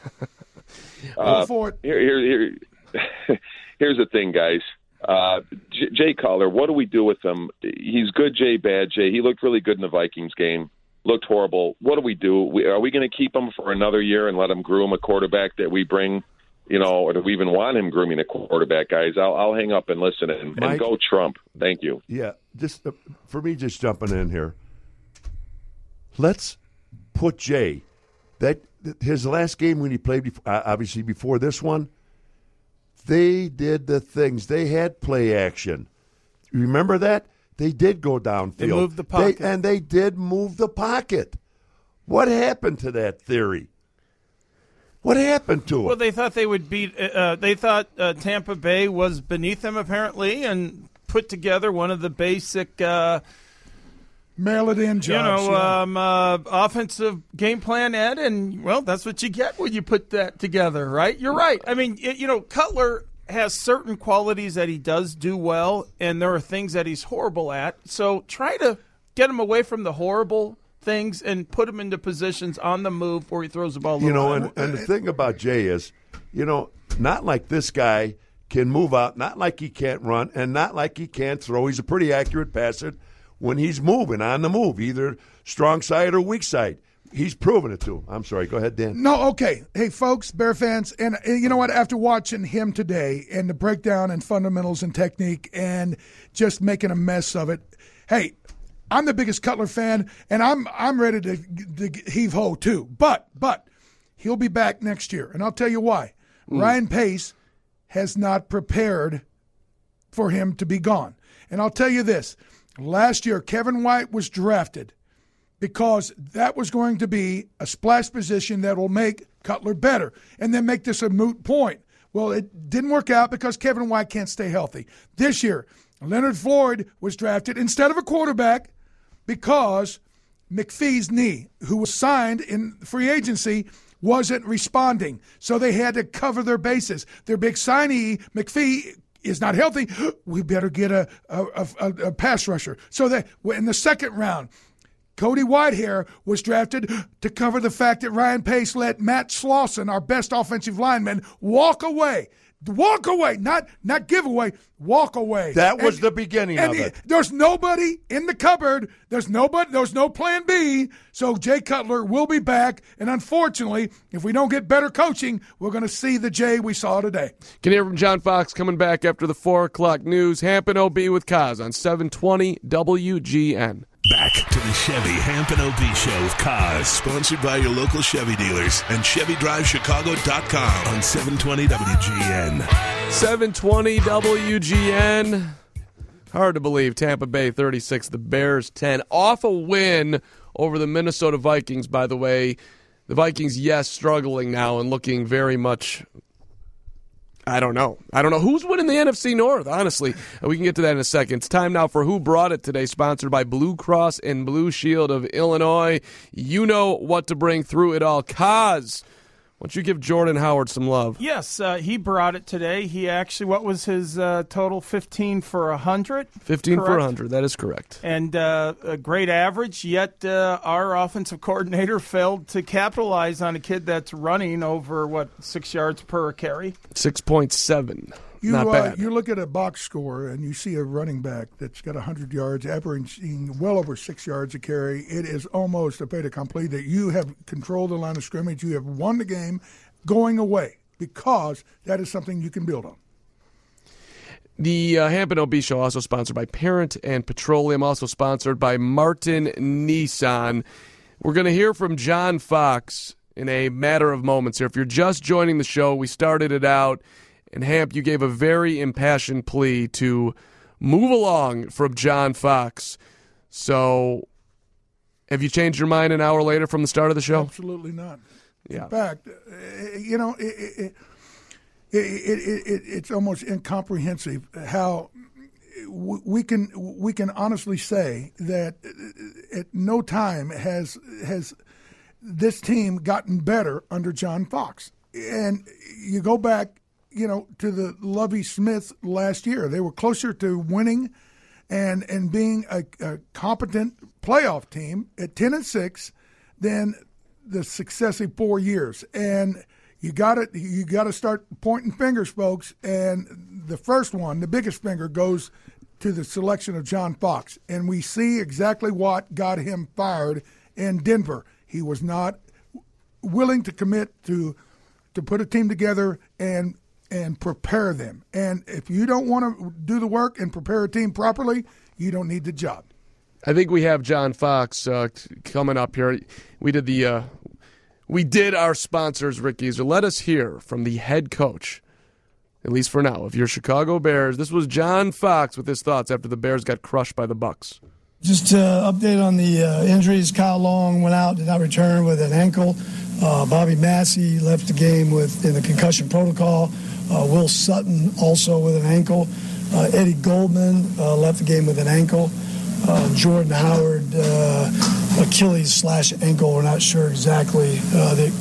S2: Go
S7: uh,
S2: for it.
S7: here, here, here, here's the thing, guys. Uh, J- Jay Cutler, what do we do with him? He's good Jay, bad Jay. He looked really good in the Vikings game. Looked horrible. What do we do? We, are we going to keep him for another year and let him groom a quarterback that we bring? You know, or do we even want him grooming a quarterback, guys? I'll, I'll hang up and listen and, and
S3: Mike?
S7: go Trump. Thank you.
S3: Yeah, just uh, for me, just jumping in here. Let's put Jay. That his last game when he played, before, uh, obviously before this one, they did the things. They had play action. You remember that? They did go downfield.
S6: They moved the pocket.
S3: They, and they did move the pocket. What happened to that theory? What happened to it?
S6: Well, they thought they would beat. Uh, they thought uh, Tampa Bay was beneath them apparently, and put together one of the basic, uh,
S2: Mail it in,
S6: you
S2: jobs.
S6: know,
S2: yeah.
S6: um, uh, offensive game plan, Ed. And well, that's what you get when you put that together, right? You're right. I mean, it, you know, Cutler has certain qualities that he does do well, and there are things that he's horrible at. So try to get him away from the horrible things and put him into positions on the move where he throws the ball a little
S3: You know,
S6: higher.
S3: and, and the thing about Jay is, you know, not like this guy can move out, not like he can't run, and not like he can't throw. He's a pretty accurate passer when he's moving, on the move, either strong side or weak side. He's proven it to him. I'm sorry. Go ahead, Dan.
S2: No, okay. Hey, folks, Bear fans, and, and you know what? After watching him today and the breakdown and fundamentals and technique and just making a mess of it, hey, I'm the biggest Cutler fan, and I'm I'm ready to, to heave ho too. But but he'll be back next year, and I'll tell you why. Mm. Ryan Pace has not prepared for him to be gone, and I'll tell you this: last year, Kevin White was drafted because that was going to be a splash position that will make Cutler better, and then make this a moot point. Well, it didn't work out because Kevin White can't stay healthy. This year, Leonard Floyd was drafted instead of a quarterback because McPhee's knee, who was signed in free agency, wasn't responding. So they had to cover their bases. Their big signee, McPhee, is not healthy. We better get a, a, a, a pass rusher. So that in the second round, Cody Whitehair was drafted to cover the fact that Ryan Pace let Matt Slauson, our best offensive lineman, walk away. Walk away, not not give away, walk away.
S3: That was
S2: And-
S3: the beginning
S2: and
S3: of it.
S2: There's nobody in the cupboard. There's nobody. There's no plan B. So Jay Cutler will be back. And unfortunately, if we don't get better coaching, we're going to see the Jay we saw today.
S5: Can hear from John Fox coming back after the four o'clock news. Hampton O B with Kaz on seven twenty W G N.
S4: Back to the Chevy Hampton O B Show with Kaz, sponsored by your local Chevy dealers and Chevy Drive Chicago dot com on seven twenty W G N.
S5: seven twenty W G N. Hard to believe. Tampa Bay thirty-six, the Bears ten. Off a win over the Minnesota Vikings, by the way. The Vikings, yes, struggling now and looking very much... I don't know. I don't know. Who's winning the N F C North, honestly? We can get to that in a second. It's time now for Who Brought It today, sponsored by Blue Cross and Blue Shield of Illinois. You know what to bring through it all. Kaz, Why don't you give Jordan Howard some love?
S6: Yes, uh, he brought it today. He actually, what was his uh, total? fifteen for one hundred?
S5: fifteen
S6: correct?
S5: for one hundred, that is correct.
S6: And uh, a great average, yet uh, our offensive coordinator failed to capitalize on a kid that's running over, what, six yards per carry?
S5: six point seven.
S2: You,
S5: Not
S2: uh,
S5: bad.
S2: you look at a box score and you see a running back that's got one hundred yards, averaging well over six yards a carry. It is almost a fait accompli that you have controlled the line of scrimmage. You have won the game going away because that is something you can build on.
S5: The uh, Hampton O B Show also sponsored by Parent and Petroleum, also sponsored by Martin Nissan. We're going to hear from John Fox in a matter of moments here. If you're just joining the show, we started it out. And, Hamp, you gave a very impassioned plea to move along from John Fox. So, have you changed your mind an hour later from the start of the show?
S2: Absolutely not.
S5: Yeah.
S2: In fact, uh, you know, it, it, it, it, it, it's almost incomprehensible how we can we can honestly say that at no time has has this team gotten better under John Fox. And you go back, you know, to the Lovie Smith last year. They were closer to winning and and being a, a competent playoff team at ten and six than the successive four years. And you got to you got to start pointing fingers, folks. And the first one, the biggest finger, goes to the selection of John Fox. And we see exactly what got him fired in Denver. He was not willing to commit to to put a team together and and prepare them. And if you don't want to do the work and prepare a team properly, you don't need the job.
S5: I think we have John Fox uh, coming up here. We did the uh, we did our sponsors, Rick Gieser. Let us hear from the head coach, at least for now, of your Chicago Bears. This was John Fox with his thoughts after the Bears got crushed by the Bucs.
S8: Just to update on the uh, injuries, Kyle Long went out, did not return with an ankle. Uh, Bobby Massey left the game with in the concussion protocol. Uh, Will Sutton also with an ankle. Uh, Eddie Goldman uh, left the game with an ankle. Uh, Jordan Howard, uh, Achilles slash ankle. We're not sure exactly uh, the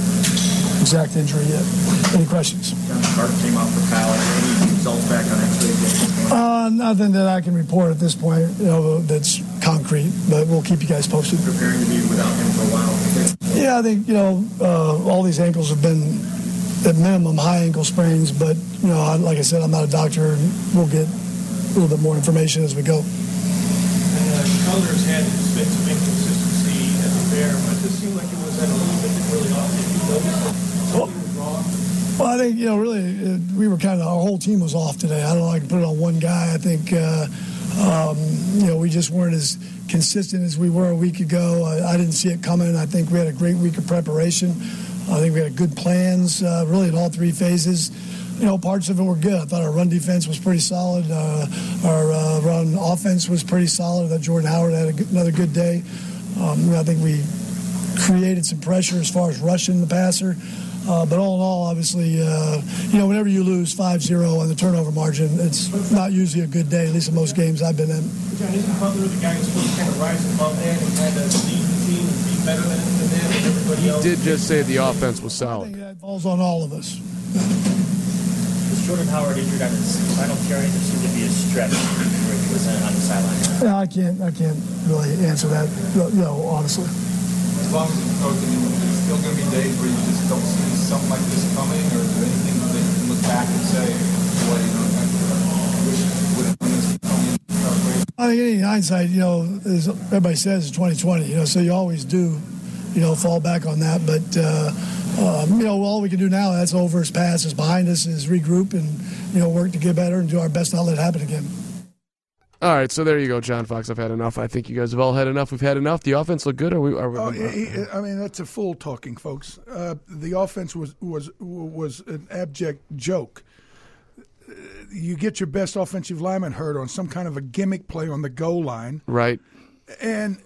S8: exact injury yet. Any questions?
S9: Clark came off for Kyle. Any results back on X-ray?
S8: Uh, nothing that I can report at this point, you know, that's concrete, but we'll keep you guys posted.
S9: Preparing to be without him for a while.
S8: Yeah, I think, you know, uh, all these ankles have been at minimum high ankle sprains, but, you know, like I said, I'm not a doctor, and we'll get a little bit more information as we go.
S9: And uh, Colors had been some inconsistency as a Bear, but it just seemed like it was at a little bit really off. Did you notice something was wrong?
S8: Well, I think, you know, really, uh, we were kind of, our whole team was off today. I don't know if I can put it on one guy. I think, uh, um, you know, we just weren't as consistent as we were a week ago. I, I didn't see it coming. I think we had a great week of preparation. I think we had good plans, uh, really, in all three phases. You know, parts of it were good. I thought our run defense was pretty solid. Uh, our uh, run offense was pretty solid. I thought Jordan Howard had a good, another good day. Um, you know, I think we created some pressure as far as rushing the passer. Uh, but all in all, obviously, uh, you know, whenever you lose five zero on the turnover margin, it's not usually a good day, at least in most games I've been in.
S9: John, isn't Butler the guy who's supposed to kind of rise above that and kind of lead the team and be better than, than that and everybody
S5: He
S9: else?
S5: did just say the offense was
S8: I
S5: solid.
S8: think that falls on all of us.
S9: Was Jordan Howard injured on his final carry? There seemed to be a stretch where he was on the sideline.
S8: Yeah, I can't, I can't really answer that, you know, honestly.
S10: As long as you're coaching, there's still going to be days where you just don't see something like this coming, or is there anything that you can look back and say, boy, you know, I wish would have done this coming.
S8: I think in hindsight, you know, as everybody says, it's twenty twenty, you know, so you always do, you know, fall back on that. But, uh, um, you know, all we can do now, that's over, it's past, it's behind us, is regroup and, you know, work to get better and do our best not let it happen again.
S5: All right, so there you go, John Fox. I've had enough. I think you guys have all had enough. We've had enough. The offense look good. Are we? Are we
S2: Oh, I mean, that's a full talking, folks. Uh, the offense was was was an abject joke. You get your best offensive lineman hurt on some kind of a gimmick play on the goal line,
S5: right?
S2: And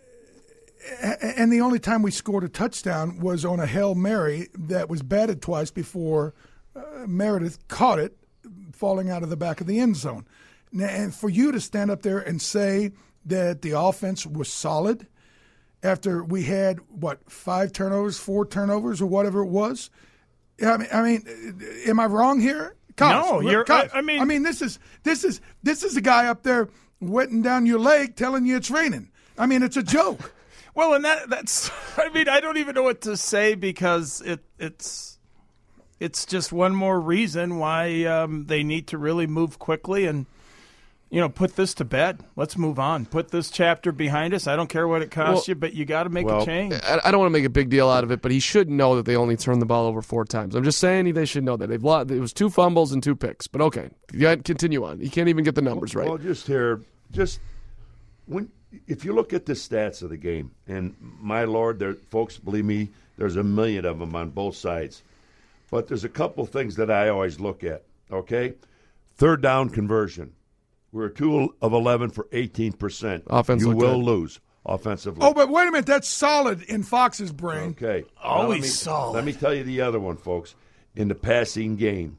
S2: and the only time we scored a touchdown was on a Hail Mary that was batted twice before uh, Meredith caught it, falling out of the back of the end zone. And for you to stand up there and say that the offense was solid after we had, what, five turnovers, four turnovers, or whatever it was. I mean, I mean, am I wrong here? Cops,
S6: No, you're.
S2: Cops.
S6: I, I mean,
S2: I mean, this is this is this is a guy up there wetting down your leg, telling you it's raining. I mean, it's a joke.
S6: Well, and that that's. I mean, I don't even know what to say because it it's it's just one more reason why um, they need to really move quickly and, you know, put this to bed. Let's move on. Put this chapter behind us. I don't care what it costs
S5: Well,
S6: you, but you got to make
S3: well,
S6: a change.
S5: I, I don't want to make a big deal out of it, but he should know that they only turned the ball over four times. I'm just saying they should know that. They've lost, it was two fumbles and two picks. But okay, you got to continue on. You can't even get the numbers right.
S3: Well, just here, just when if you look at the stats of the game, and my Lord, there, folks, believe me, there's a million of them on both sides. But there's a couple things that I always look at, okay? Third down conversion. We're two of eleven for eighteen percent.
S5: Offense
S3: you
S5: looked
S3: will
S5: good.
S3: lose offensively.
S2: Oh, but wait a minute. That's solid in Fox's brain.
S3: Okay.
S6: Always
S3: Now, let me,
S6: solid.
S3: Let me tell you the other one, folks. In the passing game,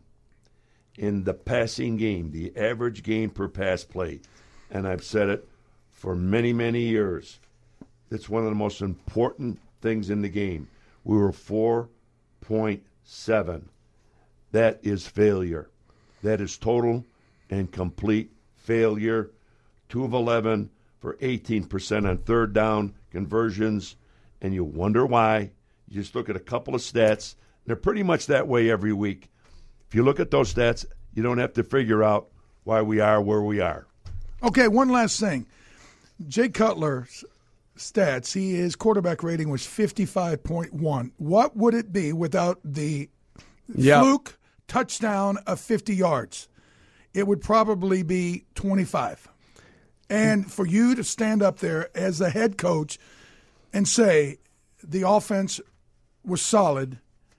S3: in the passing game, the average game per pass play, and I've said it for many, many years, it's one of the most important things in the game. We were four point seven. That is failure. That is total and complete failure. two of eleven for eighteen percent on third down conversions, and you wonder why. You just look at a couple of stats. They're pretty much that way every week. If you look at those stats, you don't have to figure out why we are where we are.
S2: Okay, one last thing. Jay Cutler's stats, he, his quarterback rating was fifty-five point one. What would it be without the
S5: Yeah.
S2: fluke touchdown of fifty yards? It would probably be twenty-five. And for you to stand up there as the head coach and say the offense was solid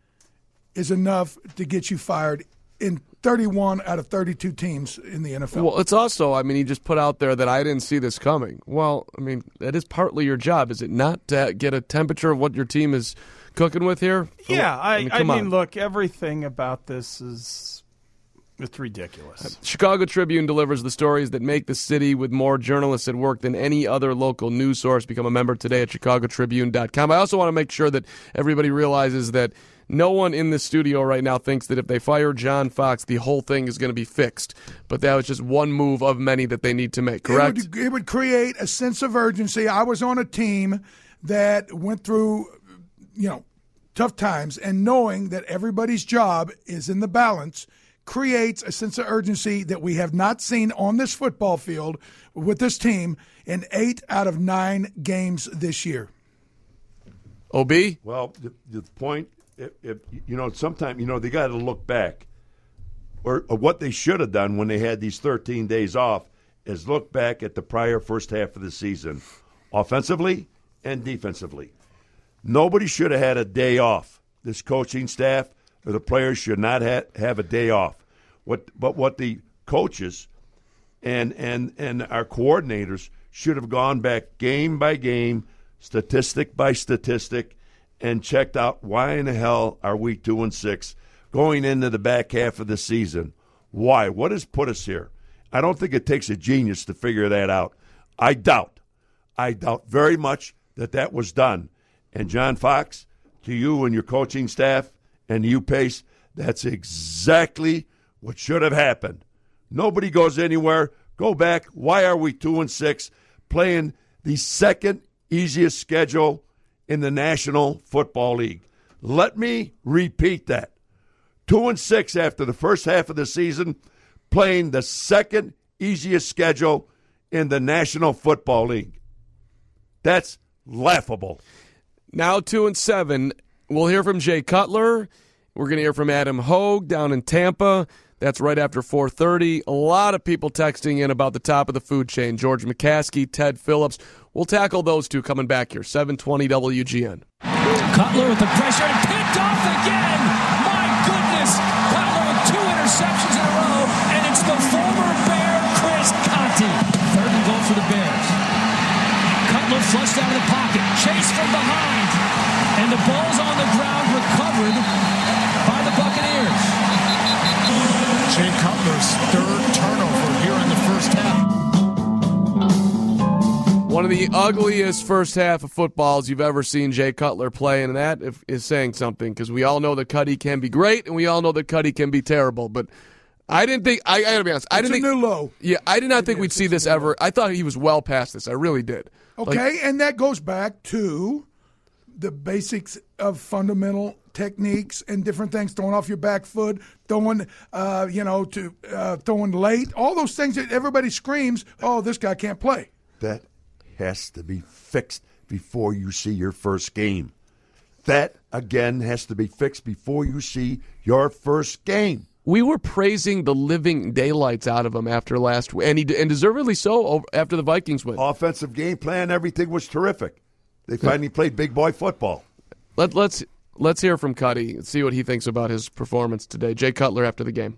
S2: is enough to get you fired in thirty-one out of thirty-two teams in the N F L.
S5: Well, it's also, I mean, he just put out there that I didn't see this coming. Well, I mean, that is partly your job, is it not, to get a temperature of what your team is cooking with here?
S6: Yeah, I, I mean,
S5: I mean, come on.
S6: look, everything about this is it's ridiculous.
S5: Chicago Tribune delivers the stories that make the city with more journalists at work than any other local news source. Become a member today at chicago tribune dot com. I also want to make sure that everybody realizes that no one in the studio right now thinks that if they fire John Fox, the whole thing is going to be fixed. But that was just one move of many that they need to make, correct?
S2: It would, it would create a sense of urgency. I was on a team that went through, you know, tough times, and knowing that everybody's job is in the balance creates a sense of urgency that we have not seen on this football field with this team in eight out of nine games this year.
S5: O B?
S3: Well, the, the point, if, if you know, sometimes, you know, they got to look back. Or, or what they should have done when they had these thirteen days off is look back at the prior first half of the season, offensively and defensively. Nobody should have had a day off. This coaching staff or the players should not ha- have a day off. What, but what the coaches and and and our coordinators should have gone back game by game, statistic by statistic, and checked out why in the hell are we two and six going into the back half of the season? Why? What has put us here? I don't think it takes a genius to figure that out. I doubt. I doubt very much that that was done. And John Fox, to you and your coaching staff and you, Pace, that's exactly what should have happened. Nobody goes anywhere. Go back. Why are we two and six playing the second easiest schedule in the National Football League? Let me repeat that. Two and six after the first half of the season, playing the second easiest schedule in the National Football League. That's laughable.
S5: Now two and seven. We'll hear from Jay Cutler. We're going to hear from Adam Hogue down in Tampa. That's right after four thirty. A lot of people texting in about the top of the food chain. George McCaskey, Ted Phillips. We'll tackle those two coming back here. seven twenty W G N.
S11: Cutler with the pressure and picked off again. My goodness. Cutler with two interceptions in a row, and it's the former Bear, Chris Conte. Third and goal for the Bears. Cutler flushed out of the pocket. Chase from behind. And the ball's on the ground, recovered by the Buccaneers.
S12: Jay Cutler's third turnover here in the first half.
S5: One One of the ugliest first half of footballs you've ever seen Jay Cutler play, and that is saying something because we all know that Cuddy can be great, and we all know that Cuddy can be terrible. But I didn't think I, I gotta be honest. I
S2: it's
S5: didn't
S2: a
S5: think
S2: new low.
S5: Yeah, I did not
S2: it
S5: think
S2: is.
S5: we'd see
S2: it's
S5: this ever. I thought he was well past this. I really did.
S2: Okay,
S5: like,
S2: and that goes back to the basics of fundamental techniques and different things, throwing off your back foot, throwing, uh, you know, to uh, throwing late, all those things that everybody screams, oh, this guy can't play.
S3: That has to be fixed before you see your first game. That, again, has to be fixed before you see your first game.
S5: We were praising the living daylights out of him after last week, and, he, and deservedly so after the Vikings win.
S3: Offensive game plan, everything was terrific. They finally played big boy football.
S5: Let, let's let's hear from Cuddy and see what he thinks about his performance today. Jay Cutler after the game.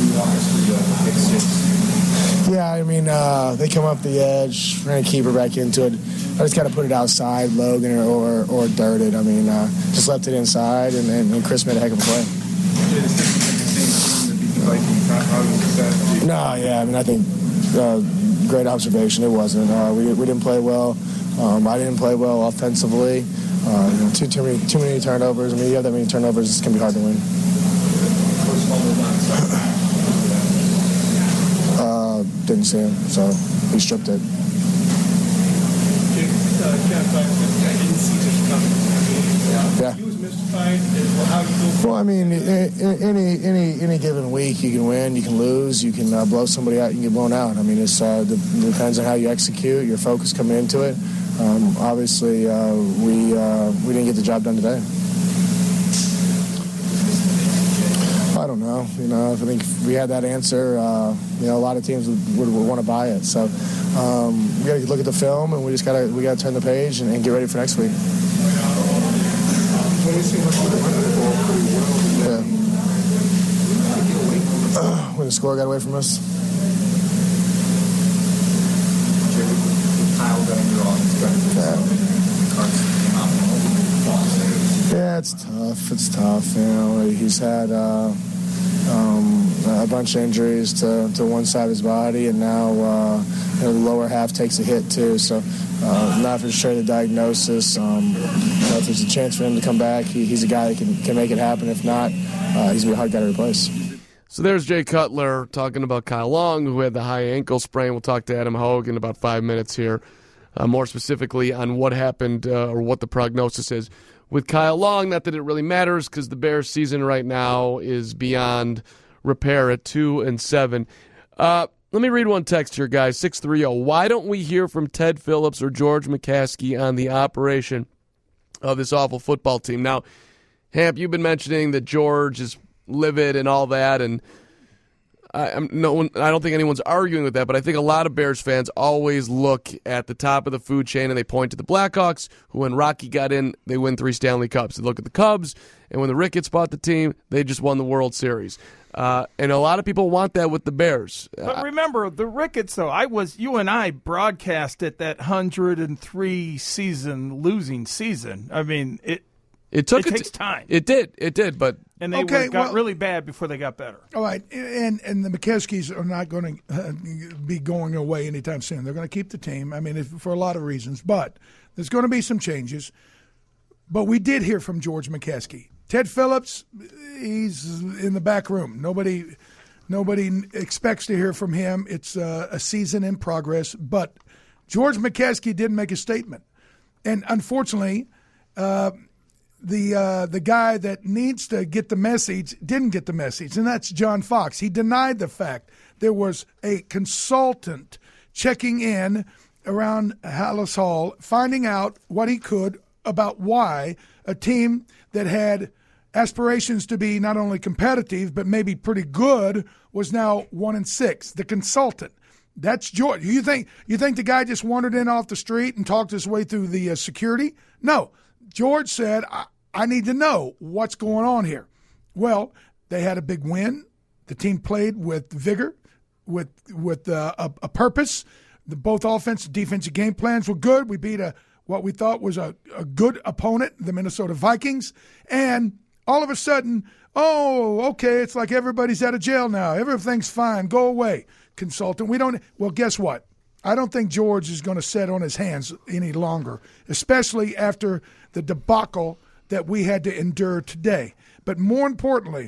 S8: Yeah, I mean, uh, they come up the edge, we're going to keep her back into it. I just got to put it outside, Logan, or or, or dirt it. I mean, uh, just left it inside, and, and, and Chris made a heck of a play. No, yeah, I mean, I think uh, great observation. It wasn't. Uh, we we didn't play well. Um, I didn't play well offensively. Uh, you know, too too many too many turnovers. I mean, you have that many turnovers, it's gonna be hard to win. Uh, didn't see him, so he stripped it. Yeah. Well, I mean, any any any given week, you can win, you can lose, you can uh, blow somebody out, you can get blown out. I mean, it's uh, it depends on how you execute, your focus coming into it. Um, obviously, uh, we uh, we didn't get the job done today. I don't know. You know, I think if we had that answer, uh, you know, a lot of teams would, would, would want to buy it. So um, we got to look at the film, and we just got to we got to turn the page and, and get ready for next week. Yeah. Uh, when the score got away from us. Yeah, it's tough. It's tough. You know, he's had uh, um, a bunch of injuries to, to one side of his body, and now uh, you know, the lower half takes a hit too. So, uh, not for sure the diagnosis. Um, you know, if there's a chance for him to come back, he, he's a guy that can, can make it happen. If not, uh, he's gonna be a hard guy to replace.
S5: So there's Jay Cutler talking about Kyle Long, who had the high ankle sprain. We'll talk to Adam Hogue in about five minutes here, uh, more specifically on what happened uh, or what the prognosis is with Kyle Long. Not that it really matters because the Bears' season right now is beyond repair at two and seven. Uh, let me read one text here, guys. six three zero. Why don't we hear from Ted Phillips or George McCaskey on the operation of this awful football team? Now, Hamp, you've been mentioning that George is livid and all that, and I, I'm no one, I don't think anyone's arguing with that, but I think a lot of Bears fans always look at the top of the food chain and they point to the Blackhawks, who when Rocky got in, they win three Stanley Cups. They look at the Cubs, and when the Ricketts bought the team, they just won the World Series. Uh, and a lot of people want that with the Bears.
S6: But remember, the Ricketts, though, I was, you and I broadcasted that one hundred three season losing season. I mean, it
S5: It took
S6: it
S5: it
S6: takes
S5: t-
S6: time.
S5: It did. It did, but
S6: and they
S2: Okay,
S6: were, got
S2: well-
S6: really bad before they got better.
S2: All right, and and the McKeskies are not going to uh, be going away anytime soon. They're going to keep the team. I mean, if, for a lot of reasons, but there's going to be some changes. But we did hear from George McCaskey. Ted Phillips, he's in the back room. Nobody, nobody expects to hear from him. It's uh, a season in progress. But George McCaskey did make a statement, and unfortunately. Uh, The uh, the guy that needs to get the message didn't get the message, and that's John Fox. He denied the fact there was a consultant checking in around Hallis Hall, finding out what he could about why a team that had aspirations to be not only competitive but maybe pretty good was now one and six. The consultant. That's George. You think you think the guy just wandered in off the street and talked his way through the uh, security? No. George said, I, I need to know what's going on here. Well, they had a big win. The team played with vigor, with with uh, a, a purpose. The, both offensive and defensive game plans were good. We beat a what we thought was a, a good opponent, the Minnesota Vikings. And all of a sudden, oh, okay, it's like everybody's out of jail now. Everything's fine. Go away, consultant. We don't. Well, guess what? I don't think George is going to sit on his hands any longer, especially after the debacle that we had to endure today. But more importantly,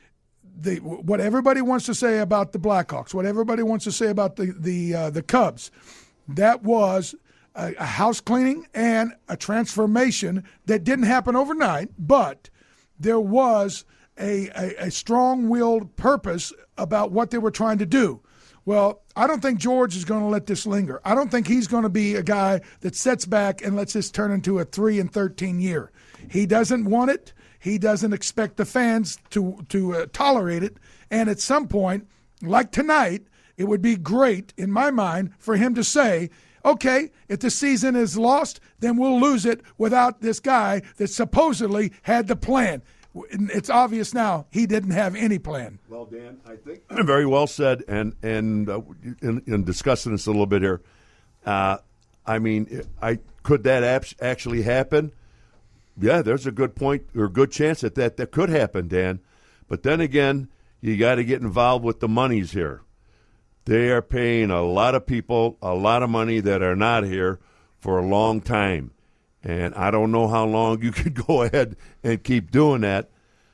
S2: the, what everybody wants to say about the Blackhawks, what everybody wants to say about the the uh, the Cubs, that was a, a house cleaning and a transformation that didn't happen overnight, but there was a, a, a strong-willed purpose about what they were trying to do. Well, I don't think George is going to let this linger. I don't think he's going to be a guy that sits back and lets this turn into a three and thirteen year. He doesn't want it. He doesn't expect the fans to to uh, tolerate it. And at some point, like tonight, it would be great, in my mind, for him to say, okay, if the season is lost, then we'll lose it without this guy that supposedly had the plan. It's obvious now he didn't have any plan.
S3: Well, Dan, I think very well said, and and uh, in, in discussing this a little bit here, uh, I mean, I could that ap- actually happen? Yeah, there's a good point or a good chance that that, that could happen, Dan. But then again, you got to get involved with the monies here. They are paying a lot of people a lot of money that are not here for a long time. And I don't know how long you could go ahead and keep doing that.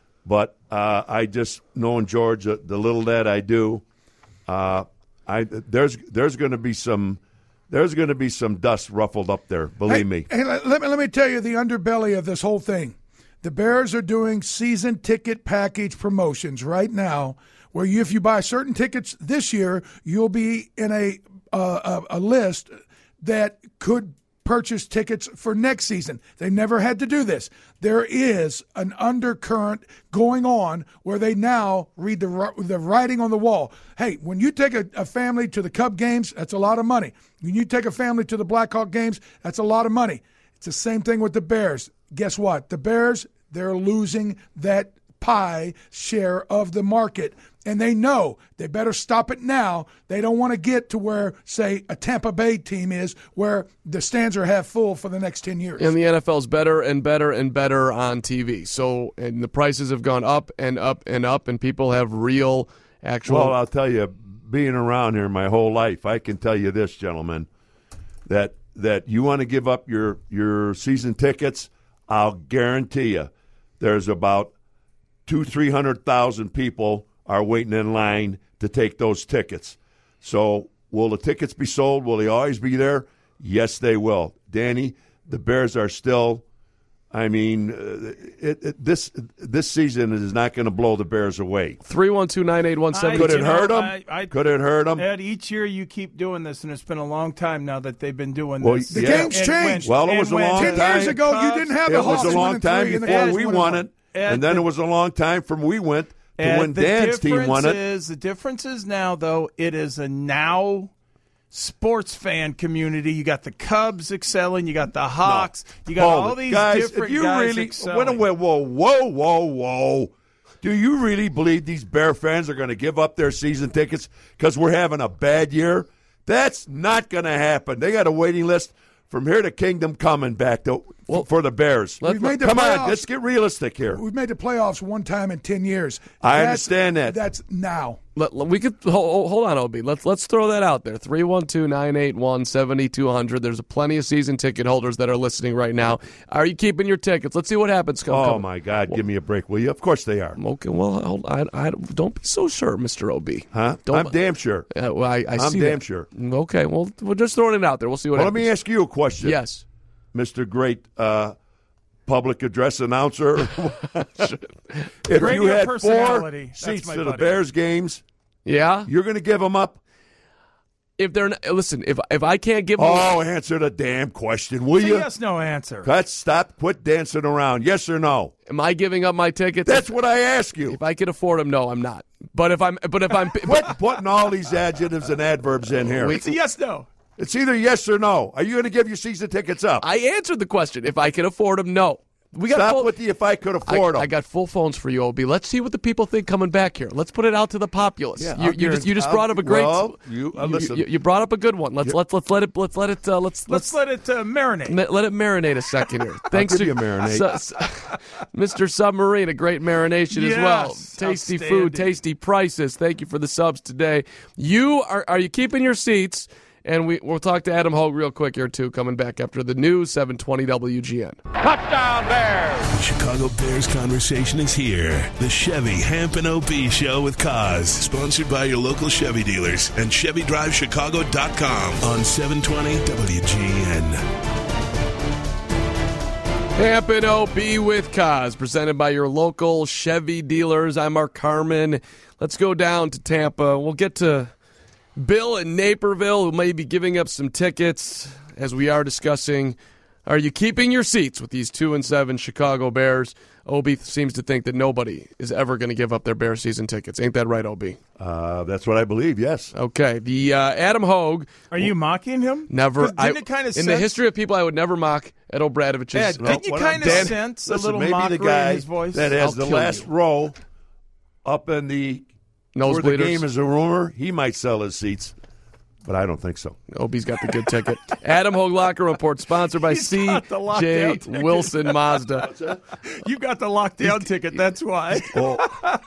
S3: But uh, I just, knowing George, uh, the little that I do, uh, I there's there's going to be some there's going to be some dust ruffled up there. Believe
S2: hey,
S3: me.
S2: Hey, let me let me tell you the underbelly of this whole thing. The Bears are doing season ticket package promotions right now, where you, if you buy certain tickets this year, you'll be in a uh, a, a list that could purchase tickets for next season. They never had to do this. There is an undercurrent going on where they now read the the writing on the wall. Hey, when you take a, a family to the Cub games, that's a lot of money. When you take a family to the Blackhawk games, that's a lot of money. It's the same thing with the Bears. Guess what? The Bears, they're losing that pie share of the market, and they know they better stop it now. They don't want to get to where, say, a Tampa Bay team is, where the stands are half full for the next ten years.
S5: And the N F L is better and better and better on T V. So, and the prices have gone up and up and up, and people have real, actual.
S3: Well, I'll tell you, being around here my whole life, I can tell you this, gentlemen, that that you want to give up your your season tickets, I'll guarantee you, there's about two, three hundred thousand people are waiting in line to take those tickets. So will the tickets be sold? Will they always be there? Yes, they will. Danny, the Bears are still, I mean, uh, it, it, this this season is not going to blow the Bears away.
S5: three one two, nine eight one, seven two
S3: Could it hurt them?
S6: I, I,
S3: Could it hurt them?
S6: Ed, each year you keep doing this, and it's been a long time now that they've been doing
S3: well,
S6: this.
S2: The
S3: yeah.
S2: game's changed.
S3: Well, it was a long
S2: Ten
S3: time.
S2: years ago, you didn't have the
S3: It was
S2: Hawks
S3: a long
S2: winning
S3: time
S2: three and the
S3: before
S2: Cubs
S3: we
S2: winning
S3: won
S2: one.
S3: it, and then
S6: the,
S3: it was a long time from we went to
S6: and
S3: when
S6: the
S3: Dan's team won it.
S6: Is, the difference is now, though, it is a now sports fan community. You got the Cubs excelling. You got the Hawks.
S3: No.
S6: You got
S3: Hold
S6: all
S3: it.
S6: these
S3: guys,
S6: different
S3: if you
S6: guys
S3: really,
S6: excelling.
S3: Whoa, whoa, whoa, whoa, whoa. Do you really believe these Bear fans are going to give up their season tickets because we're having a bad year? That's not going to happen. They got a waiting list from here to Kingdom coming back to, well, for the Bears.
S2: We've made the
S3: Come
S2: playoffs.
S3: on, let's get realistic here.
S2: We've made the playoffs one time in ten years.
S3: I
S2: That's,
S3: understand that.
S2: That's now.
S5: Let, we could hold, hold on, Obi. Let's let's throw that out there. three one two, nine eight one, seven two zero zero. There's a plenty of season ticket holders that are listening right now. Are you keeping your tickets? Let's see what happens. Come,
S3: oh
S5: come.
S3: my God!
S5: Well,
S3: give me a break, will you? Of course they are.
S5: Okay. Well, hold, I, I don't be so sure, Mister O B.
S3: Huh?
S5: Don't,
S3: I'm damn sure.
S5: Uh, well, I, I
S3: I'm
S5: see
S3: damn
S5: that.
S3: sure.
S5: Okay. Well, we're just throwing it out there. We'll see what
S3: well,
S5: happens.
S3: Let me ask you a question.
S5: Yes.
S3: Mister Great uh, public address announcer. If
S6: Radio
S3: you had
S6: personality.
S3: four
S6: That's
S3: seats
S6: my
S3: to the
S6: buddy.
S3: Bears games,
S5: yeah,
S3: you're going to give them up?
S5: If they're not, listen, if if I can't give them,
S3: oh, answer the damn question, will
S6: It's a
S3: you?
S6: yes, no answer.
S3: Cut, stop, quit dancing around. Yes or no?
S5: am I giving up my tickets?
S3: That's what I ask you.
S5: If I can afford them, no, I'm not. But if I'm, but if I'm,
S3: Quit putting all these adjectives and adverbs in here.
S6: It's a yes, no.
S3: It's either yes or no. Are you going to give your season tickets up?
S5: I answered the question. If I can afford them, no. We got
S3: Stop
S5: full,
S3: with the if I could afford
S5: I,
S3: them.
S5: I got full phones for you, O B. Let's see what the people think coming back here. Let's put it out to the populace.
S3: Yeah,
S5: you,
S3: I'll
S5: you just you just
S3: I'll-
S5: brought up a great.
S3: well, you- uh, listen.
S5: you, you brought up a good one. Let's let's let's let it let's let it uh, let's
S6: Let's let it uh, marinate.
S5: Ma- let it marinate a second here. Thanks
S3: give
S5: to
S3: you a marinate.
S5: Su- su- Mister Submarine, a great marination as well.
S6: Yes,
S5: Tasty
S6: outstanding.
S5: food, tasty prices. Thank you for the subs today. You are are you keeping your seats? And we, we'll talk to Adam Hogue real quick here, too, coming back after the news, seven twenty W G N.
S4: Touchdown Bears! The Chicago Bears conversation is here. The Chevy Hamp and O B Show with Kaz, sponsored by your local Chevy dealers and Chevy Drive Chicago dot com on seven twenty W G N.
S5: Hamp and O B with Kaz, presented by your local Chevy dealers. I'm Mark Carman. Let's go down to Tampa. We'll get to Bill in Naperville, who may be giving up some tickets, as we are discussing. Are you keeping your seats with these two and seven Chicago Bears? O B seems to think that nobody is ever going to give up their Bear season tickets. Ain't that right, O B?
S3: Uh, that's what I believe, yes.
S5: Okay. The uh, Adam Hogue.
S6: Are you mocking him?
S5: Never.
S6: Didn't
S5: I,
S6: it kind of
S5: in
S6: sense?
S5: the history of people, I would never mock Ed O'Bradovich's.
S6: Yeah, didn't you kind of sense
S3: listen,
S6: a little
S3: maybe
S6: mockery
S3: the guy
S6: in his voice?
S3: that has
S5: I'll
S3: the
S5: kill
S3: last
S5: you.
S3: row up in the
S5: Nose
S3: where the
S5: bleeders.
S3: game is a rumor, he might sell his seats. But I don't think so.
S5: O B's got the good ticket. Adam Hogue Locker Report, sponsored by
S6: He's
S5: C
S6: got the lockdown
S5: J
S6: ticket.
S5: Wilson Mazda.
S6: You got the lockdown ticket, that's why.
S3: Oh,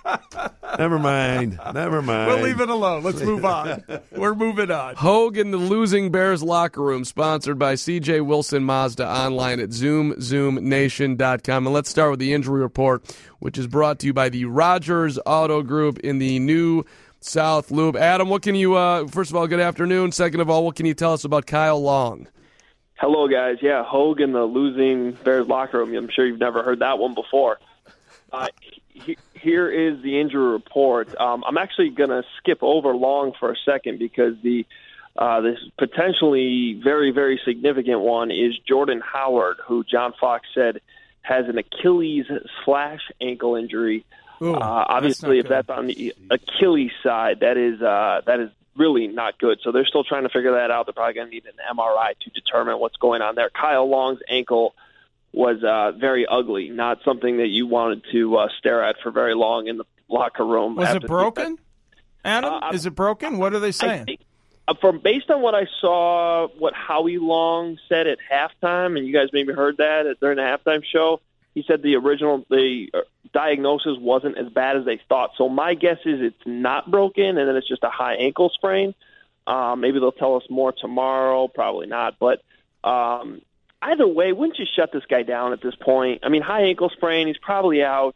S3: never mind. Never mind.
S6: We'll leave it alone. Let's move on. We're moving on.
S5: Hogue in the losing Bears locker room, sponsored by C J Wilson Mazda, online at zoom zoom nation dot com. And let's start with the injury report, which is brought to you by the Rogers Auto Group in the new South Loop. Adam, what can you, uh, first of all, good afternoon. Second of all, what can you tell us about Kyle Long?
S13: Hello, guys. Yeah, Hogue in the losing Bears locker room. I'm sure you've never heard that one before. Uh, he, here is the injury report. Um, I'm actually going to skip over Long for a second because the uh, this potentially very, very significant one is Jordan Howard, who John Fox said has an Achilles slash ankle injury.
S6: Ooh,
S13: uh, obviously,
S6: that's
S13: if that's on the Achilles side, that is uh, that is really not good. So they're still trying to figure that out. They're probably going to need an M R I to determine what's going on there. Kyle Long's ankle was uh, very ugly, not something that you wanted to uh, stare at for very long in the locker room.
S6: Was it
S13: after
S6: broken,
S13: the,
S6: Adam?
S13: Uh,
S6: is it broken? What are they saying?
S13: I think, uh, from based on what I saw, what Howie Long said at halftime, and you guys maybe heard that at, during the halftime show. He said the original the diagnosis wasn't as bad as they thought. So my guess is it's not broken, and then it's just a high ankle sprain. Um, maybe they'll tell us more tomorrow. Probably not. But um, either way, wouldn't you shut this guy down at this point? I mean, high ankle sprain. He's probably out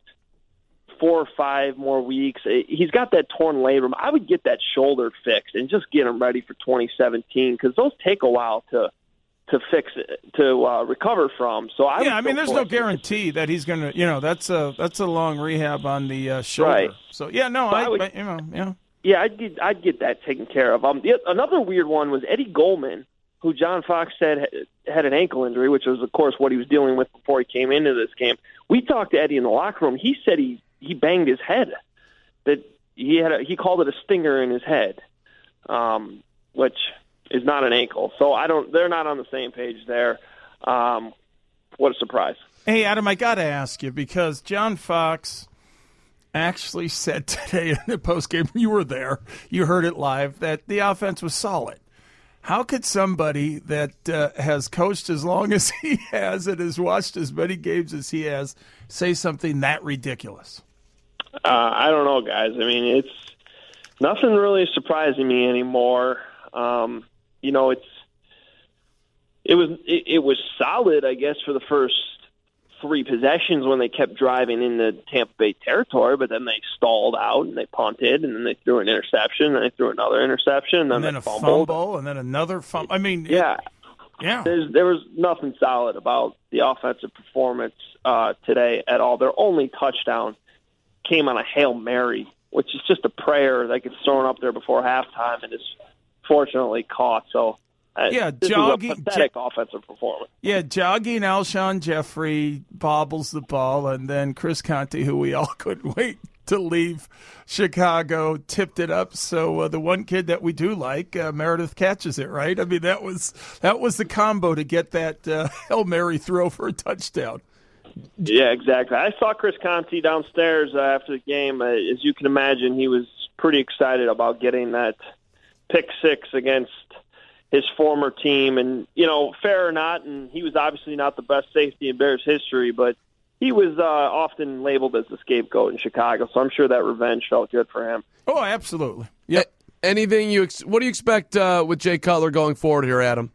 S13: four or five more weeks. He's got that torn labrum. I would get that shoulder fixed and just get him ready for twenty seventeen because those take a while to. to fix it, to uh, recover from. So I
S6: yeah, I mean, there's no guarantee that he's going to, you know, that's a that's a long rehab on the uh, shoulder.
S13: Right.
S6: So yeah, no,
S13: so
S6: I,
S13: I would,
S6: but, you know, yeah,
S13: yeah, I'd get I'd get that taken care of. Um, the, another weird one was Eddie Goldman, who John Fox said had, had an ankle injury, which was of course what he was dealing with before he came into this game. We talked to Eddie in the locker room. He said he he banged his head, that he had a, he called it a stinger in his head, um, which. is not an ankle. So I don't. They're not on the same page there. Um, what a surprise.
S6: Hey, Adam, I got to ask you because John Fox actually said today in the postgame, you were there, you heard it live, that the offense was solid. How could somebody that uh, has coached as long as he has and has watched as many games as he has say something that ridiculous?
S13: Uh, I don't know, guys. I mean, it's nothing really surprising me anymore. Um, You know, it's it was it, it was solid, I guess, for the first three possessions when they kept driving into Tampa Bay territory, but then they stalled out and they punted, and then they threw an interception, and they threw another interception, and then,
S6: and then
S13: they
S6: a
S13: fumbled.
S6: fumble, and then another fumble. I mean,
S13: yeah,
S6: it, yeah.
S13: There's, there was nothing solid about the offensive performance uh, today at all. Their only touchdown came on a Hail Mary, which is just a prayer that gets thrown up there before halftime, and is fortunately caught. So uh,
S6: yeah,
S13: this
S6: jogging,
S13: was a pathetic jo- offensive performance.
S6: Yeah, jogging Alshon Jeffrey bobbles the ball, and then Chris Conte, who we all couldn't wait to leave Chicago, tipped it up. So uh, the one kid that we do like, uh, Meredith, catches it, right? I mean, that was that was the combo to get that uh, Hail Mary throw for a touchdown.
S13: Yeah, exactly. I saw Chris Conte downstairs uh, after the game. Uh, as you can imagine, he was pretty excited about getting that pick six against his former team. And, you know, fair or not, and he was obviously not the best safety in Bears history, but he was uh, often labeled as the scapegoat in Chicago, so I'm sure that revenge felt good for him.
S6: Oh, absolutely. Yep.
S5: Anything you? Ex- what do you expect uh, with Jay Cutler going forward here, Adam?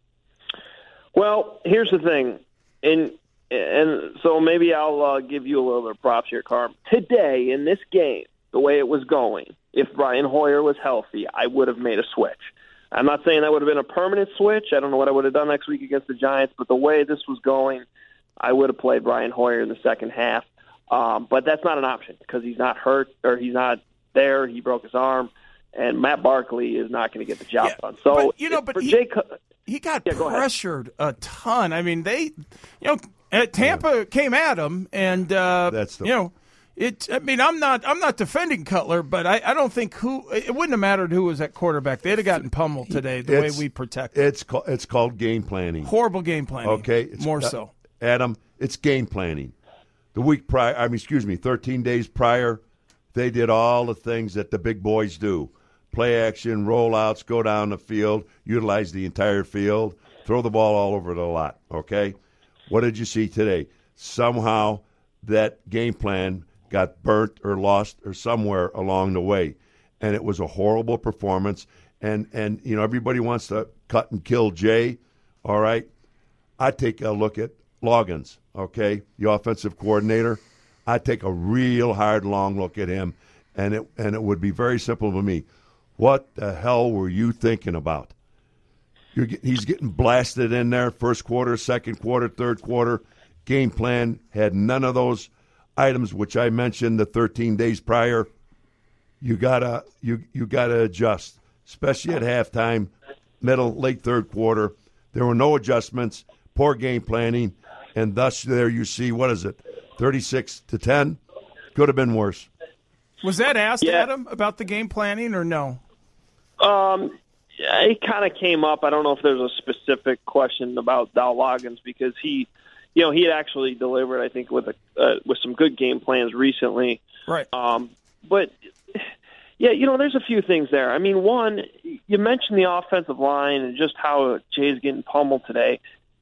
S13: Well, here's the thing, and and so maybe I'll uh, give you a little bit of props here, Carm. Today in this game, the way it was going, if Brian Hoyer was healthy, I would have made a switch. I'm not saying that would have been a permanent switch. I don't know what I would have done next week against the Giants, but the way this was going, I would have played Brian Hoyer in the second half. Um, but that's not an option because he's not hurt or he's not there. He broke his arm, and Matt Barkley is not going to get the job yeah, done. So,
S6: but, you know, but he,
S13: Jay,
S6: he got
S13: yeah, go
S6: pressured a ton. I mean, they, you know, Tampa yeah. came at him, and uh,
S3: that's the-
S6: you know. It. I mean, I'm not. I'm not defending Cutler, but I, I don't think who. It wouldn't have mattered who was at quarterback. They'd have gotten pummeled today. The
S3: it's,
S6: way we protect.
S3: It's called. It's called game planning.
S6: Horrible game planning.
S3: Okay, it's,
S6: more
S3: uh,
S6: so.
S3: Adam, it's game planning. The week prior, I mean, excuse me, thirteen days prior, they did all the things that the big boys do: play action, rollouts, go down the field, utilize the entire field, throw the ball all over the lot. Okay, what did you see today? Somehow that game plan got burnt or lost or somewhere along the way. And it was a horrible performance. And, and you know, everybody wants to cut and kill Jay, all right? I take a look at Loggins, okay, the offensive coordinator. I take a real hard, long look at him, and it and it would be very simple to me. What the hell were you thinking about? You're get, he's getting blasted in there, first quarter, second quarter, third quarter. Game plan had none of those items which I mentioned the thirteen days prior. You gotta you you gotta adjust, especially at halftime, middle, late third quarter. There were no adjustments, poor game planning, and thus there you see, what is it, thirty-six to ten? Could have been worse.
S6: Was that asked,
S13: yeah.
S6: Adam, about the game planning or no?
S13: Um, it kind of came up. I don't know if there's a specific question about Dow Loggins because he. You know, he had actually delivered, I think, with a uh, with some good game plans recently.
S6: Right.
S13: Um, but, yeah, you know, there's a few things there. I mean, one, you mentioned the offensive line and just how Jay's getting pummeled today.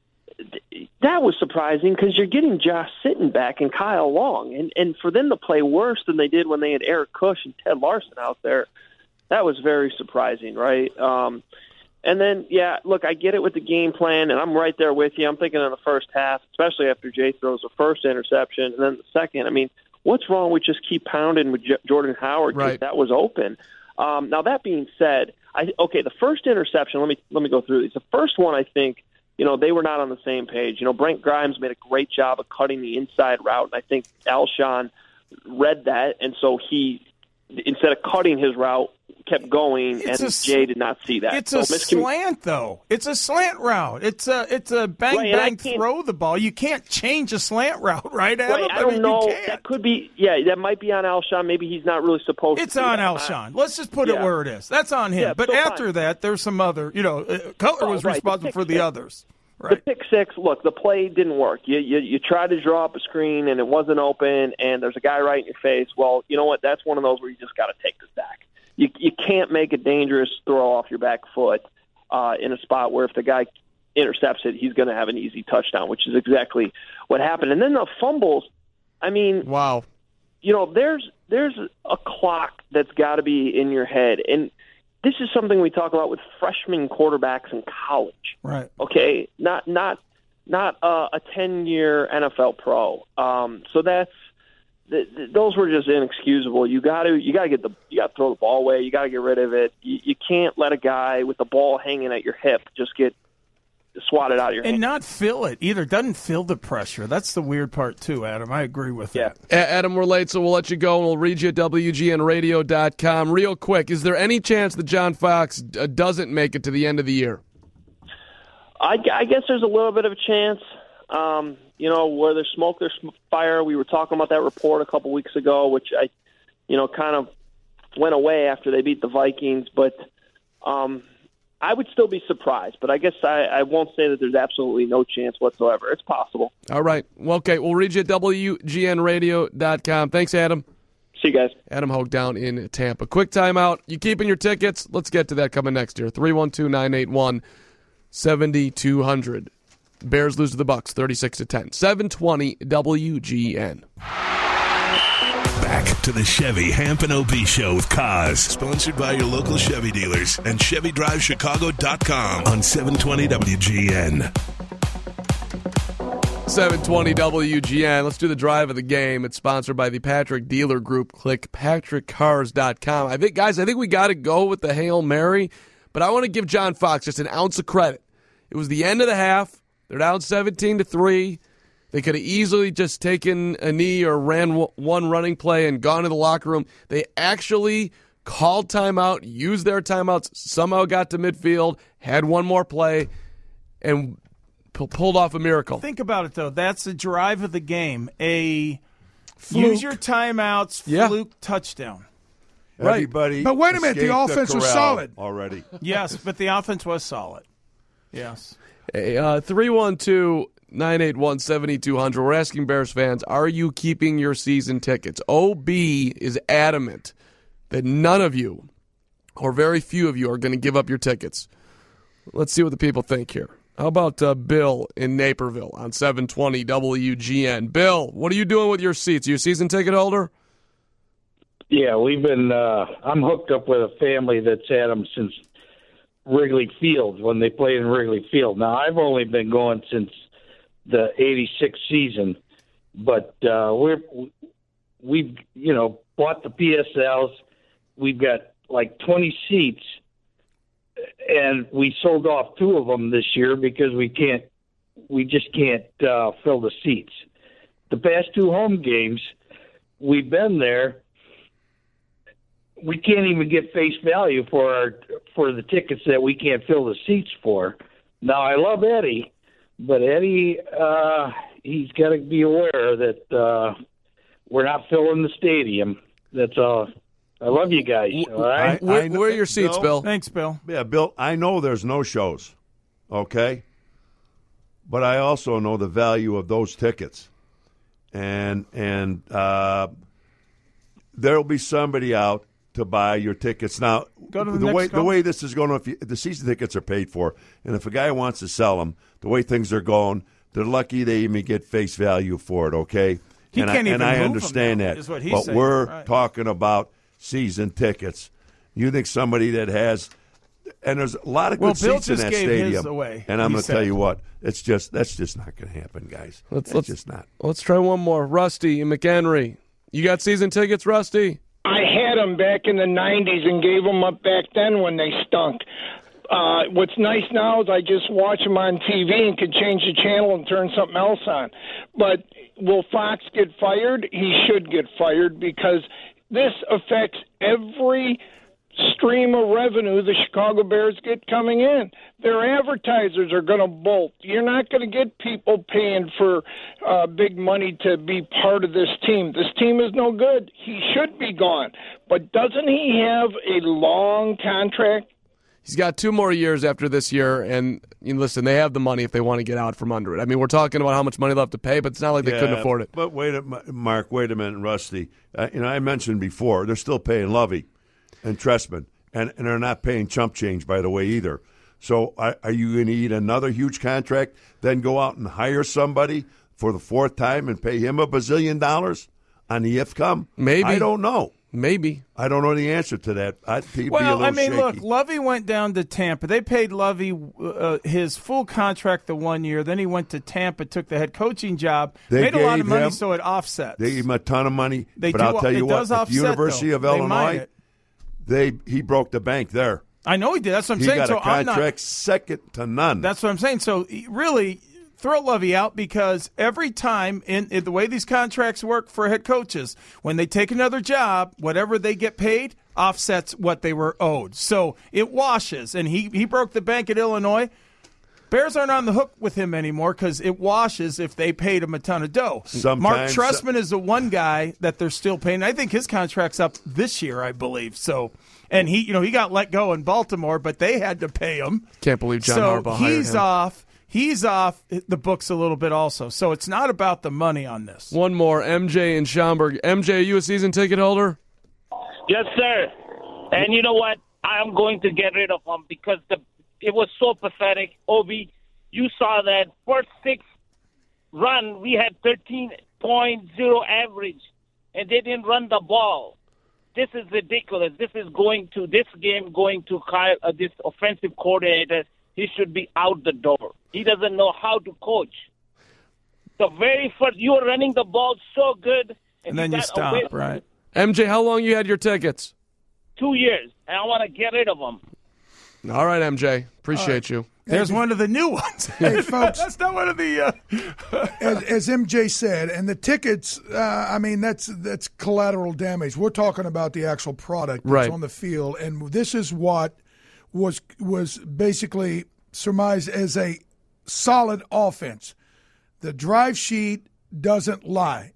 S13: That was surprising because you're getting Josh Sittenbeck and Kyle Long. And, and for them to play worse than they did when they had Eric Cush and Ted Larson out there, that was very surprising, right? Um And then, yeah, look, I get it with the game plan, and I'm right there with you. I'm thinking in the first half, especially after Jay throws the first interception, and then the second. I mean, what's wrong with just keep pounding with J- Jordan Howard?
S5: Right.
S13: That was open. Um, now, that being said, I okay, the first interception, let me let me go through these. The first one, I think, you know, they were not on the same page. You know, Brent Grimes made a great job of cutting the inside route, and I think Alshon read that, and so he, instead of cutting his route, kept going,
S6: it's
S13: and
S6: a,
S13: Jay did not see that.
S6: It's
S13: so
S6: a
S13: miscommun-
S6: slant, though. It's a slant route. It's a it's a bang
S13: right,
S6: bang throw the ball. You can't change a slant route, right, Adam?
S13: Right, I,
S6: I
S13: don't
S6: mean,
S13: know.
S6: You can't.
S13: That could be. Yeah, that might be on Alshon. Maybe he's not really supposed.
S6: It's
S13: to It's
S6: on Alshon. Let's just put
S13: yeah.
S6: it where it is. That's on him.
S13: Yeah,
S6: but
S13: so
S6: after
S13: fine.
S6: that, there's some other. You know, uh, Cutler
S13: Oh,
S6: was
S13: right,
S6: responsible
S13: the
S6: for the
S13: six.
S6: others. Right.
S13: The pick six. Look, the play didn't work. You, you you tried to draw up a screen and it wasn't open, and there's a guy right in your face. Well, you know what? That's one of those where you just got to take the sack. You you can't make a dangerous throw off your back foot uh, in a spot where if the guy intercepts it, he's going to have an easy touchdown, which is exactly what happened. And then the fumbles. I mean,
S5: wow.
S13: You know, there's there's a clock that's got to be in your head, and this is something we talk about with freshman quarterbacks in college.
S6: Right.
S13: Okay. Not not not uh, a ten-year N F L pro. Um, so that's. Those were just inexcusable. You got to, you got to get the, you got to throw the ball away. You got to get rid of it. You, you can't let a guy with the ball hanging at your hip just get swatted out of your
S6: and
S13: hand.
S6: not feel it either. Doesn't feel the pressure. That's the weird part too, Adam. I agree with
S13: yeah.
S6: that.
S5: Adam, we're late, so we'll let you go, and we'll read you at W G N radio dot com. Real quick, is there any chance that John Fox uh, doesn't make it to the end of the year?
S13: I, I guess there's a little bit of a chance. Um, you know, where there's smoke, there's fire. We were talking about that report a couple weeks ago, which I, you know, kind of went away after they beat the Vikings. But um, I would still be surprised. But I guess I, I won't say that there's absolutely no chance whatsoever. It's possible.
S5: All right. Well, okay. We'll read you at W G N radio dot com. Thanks, Adam.
S13: See you guys.
S5: Adam Hogue down in Tampa. Quick timeout. You keeping your tickets? Let's get to that coming next year. three one two, nine eight one, seven two zero zero. Bears lose to the Bucs thirty-six to ten. seven twenty W G N.
S4: back to the Chevy Hamp and O B Show with Kaz, sponsored by your local Chevy dealers and Chevy Drive Chicago dot com on seven twenty W G N.
S5: seven twenty W G N. Let's do the drive of the game. It's sponsored by the Patrick Dealer Group. Click patrick cars dot com. I think, guys, I think we got to go with the Hail Mary, but I want to give John Fox just an ounce of credit. It was the end of the half. They're down seventeen to three. They could have easily just taken a knee or ran w- one running play and gone to the locker room. They actually called timeout, used their timeouts, somehow got to midfield, had one more play, and p- pulled off a miracle.
S6: Think about it, though. That's the drive of the game. A fluke. Use your timeouts,
S5: Yeah.
S6: fluke touchdown.
S5: Right.
S3: Everybody
S2: But wait a minute, the
S3: escaped
S2: offense was
S3: corral
S2: solid.
S3: already.
S6: Yes, but the offense was solid. Yes.
S5: Hey, uh, three one two, nine eight one, seven two zero zero. We're asking Bears fans, are you keeping your season tickets? O B is adamant that none of you, or very few of you, are going to give up your tickets. Let's see what the people think here. How about uh, Bill in Naperville on seven twenty W G N? Bill, what are you doing with your seats? Are you a season ticket holder?
S14: Yeah, we've been. Uh, I'm hooked up with a family that's had them since Wrigley Field when they played in Wrigley Field. Now I've only been going since the eighty-six season, but uh, we're we've you know bought the P S Ls. We've got like twenty seats, and we sold off two of them this year because we can't. We just can't uh, fill the seats. The past two home games, we've been there. We can't even get face value for our for the tickets that we can't fill the seats for. Now I love Eddie, but Eddie, uh, he's got to be aware that uh, we're not filling the stadium. That's all. I love you guys. All right,
S3: I-
S5: Where,
S3: I know-
S5: where are your seats, Bill?
S6: Thanks, Bill.
S3: Yeah, Bill, I know there's no shows, okay? But I also know the value of those tickets. And and uh, there'll be somebody out to buy your tickets. Now,
S6: Go to the
S3: the
S6: next
S3: way
S6: call.
S3: the way this is going to, if you, the season tickets are paid for, and if a guy wants to sell them, the way things are going, they're lucky they even get face value for it, okay?
S6: He
S3: and
S6: can't
S3: I,
S6: even
S3: and I
S6: move 'em
S3: understand
S6: now,
S3: that.
S6: is what he's
S3: but
S6: saying.
S3: we're
S6: Right.
S3: talking about season tickets. You think somebody that has, and there's a lot of good
S6: Well, Bill
S3: seats in
S6: just
S3: that
S6: gave
S3: stadium.
S6: his away,
S3: and I'm
S6: he
S3: going to tell
S6: said.
S3: you what, it's just that's just not going to happen, guys.
S5: Let's,
S3: That's
S5: let's,
S3: just not.
S5: Let's try one more. Rusty in McHenry. You got season tickets, Rusty?
S15: I had them back in the nineties and gave them up back then when they stunk. Uh, what's nice now is I just watch them on T V and can change the channel and turn something else on. But will Fox get fired? He should get fired because this affects every stream of revenue the Chicago Bears get coming in. Their advertisers are going to bolt. You're not going to get people paying for uh, big money to be part of this team. This team is no good. He should be gone. But doesn't he have a long contract?
S5: He's got two more years after this year, and you know, listen, they have the money if they want to get out from under it. I mean, we're talking about how much money they'll have to pay, but it's not like they couldn't
S3: Yeah,
S5: afford it.
S3: But wait a Mark, wait a minute, Rusty. Uh, you know, I mentioned before, they're still paying Lovey and Trestman, and, and they're not paying chump change, by the way, either. So are, are you going to need another huge contract, then go out and hire somebody for the fourth time and pay him a bazillion dollars on the if come?
S5: Maybe.
S3: I don't know.
S5: Maybe.
S3: I don't know the answer to that. I'd be, be a
S6: Well,
S3: little
S6: I mean,
S3: shaky.
S6: look, Lovey went down to Tampa. They paid Lovey uh, his full contract the one year. Then he went to Tampa, took the head coaching job,
S3: They
S6: made a lot of
S3: gave
S6: money,
S3: him-
S6: so it offsets.
S3: They gave him a ton of money.
S6: They
S3: but
S6: do-
S3: I'll tell
S6: it
S3: you what,
S6: does
S3: at the
S6: offset,
S3: University
S6: though.
S3: of
S6: They mine
S3: Illinois,
S6: it.
S3: they he broke the bank there.
S6: I know he did. That's what I'm
S3: he
S6: saying.
S3: got
S6: so
S3: a
S6: I'm
S3: contract
S6: not,
S3: second to none.
S6: That's what I'm saying. So really, throw Lovey out because every time in, in the way these contracts work for head coaches, when they take another job, whatever they get paid offsets what they were owed. So it washes, and he he broke the bank at Illinois. Bears aren't on the hook with him anymore because it washes if they paid him a ton of dough.
S3: Sometimes-
S6: Mark Trestman is the one guy that they're still paying. I think his contract's up this year, I believe. So, and he, you know, he got let go in Baltimore, but they had to pay him.
S5: Can't believe John
S6: so
S5: Harbaugh hired
S6: he's
S5: him.
S6: off. He's off the books a little bit also. So it's not about the money on this.
S5: One more, M J in Schaumburg. M J, are you a season ticket holder?
S16: Yes, sir. And you know what? I'm going to get rid of him because the it was so pathetic. Obi, you saw that first six run, we had thirteen point oh average. and they didn't run the ball. This is ridiculous. This is going to this game going to Kyle, uh, this offensive coordinator. He should be out the door. He doesn't know how to coach. The very first, you were running the ball so good,
S6: and, and then you stop, away. Right?
S5: M J, how long you had your tickets?
S16: Two years, and I want to get rid of them.
S5: All right, M J. Appreciate right. you.
S6: There's one of the new ones.
S2: Hey, folks.
S6: That's not one of the...
S2: Uh... as, as M J said, and the tickets, uh, I mean, that's that's collateral damage. We're talking about the actual product that's
S5: right.
S2: on the field, and this is what was was basically surmised as a solid offense. The drive sheet doesn't lie.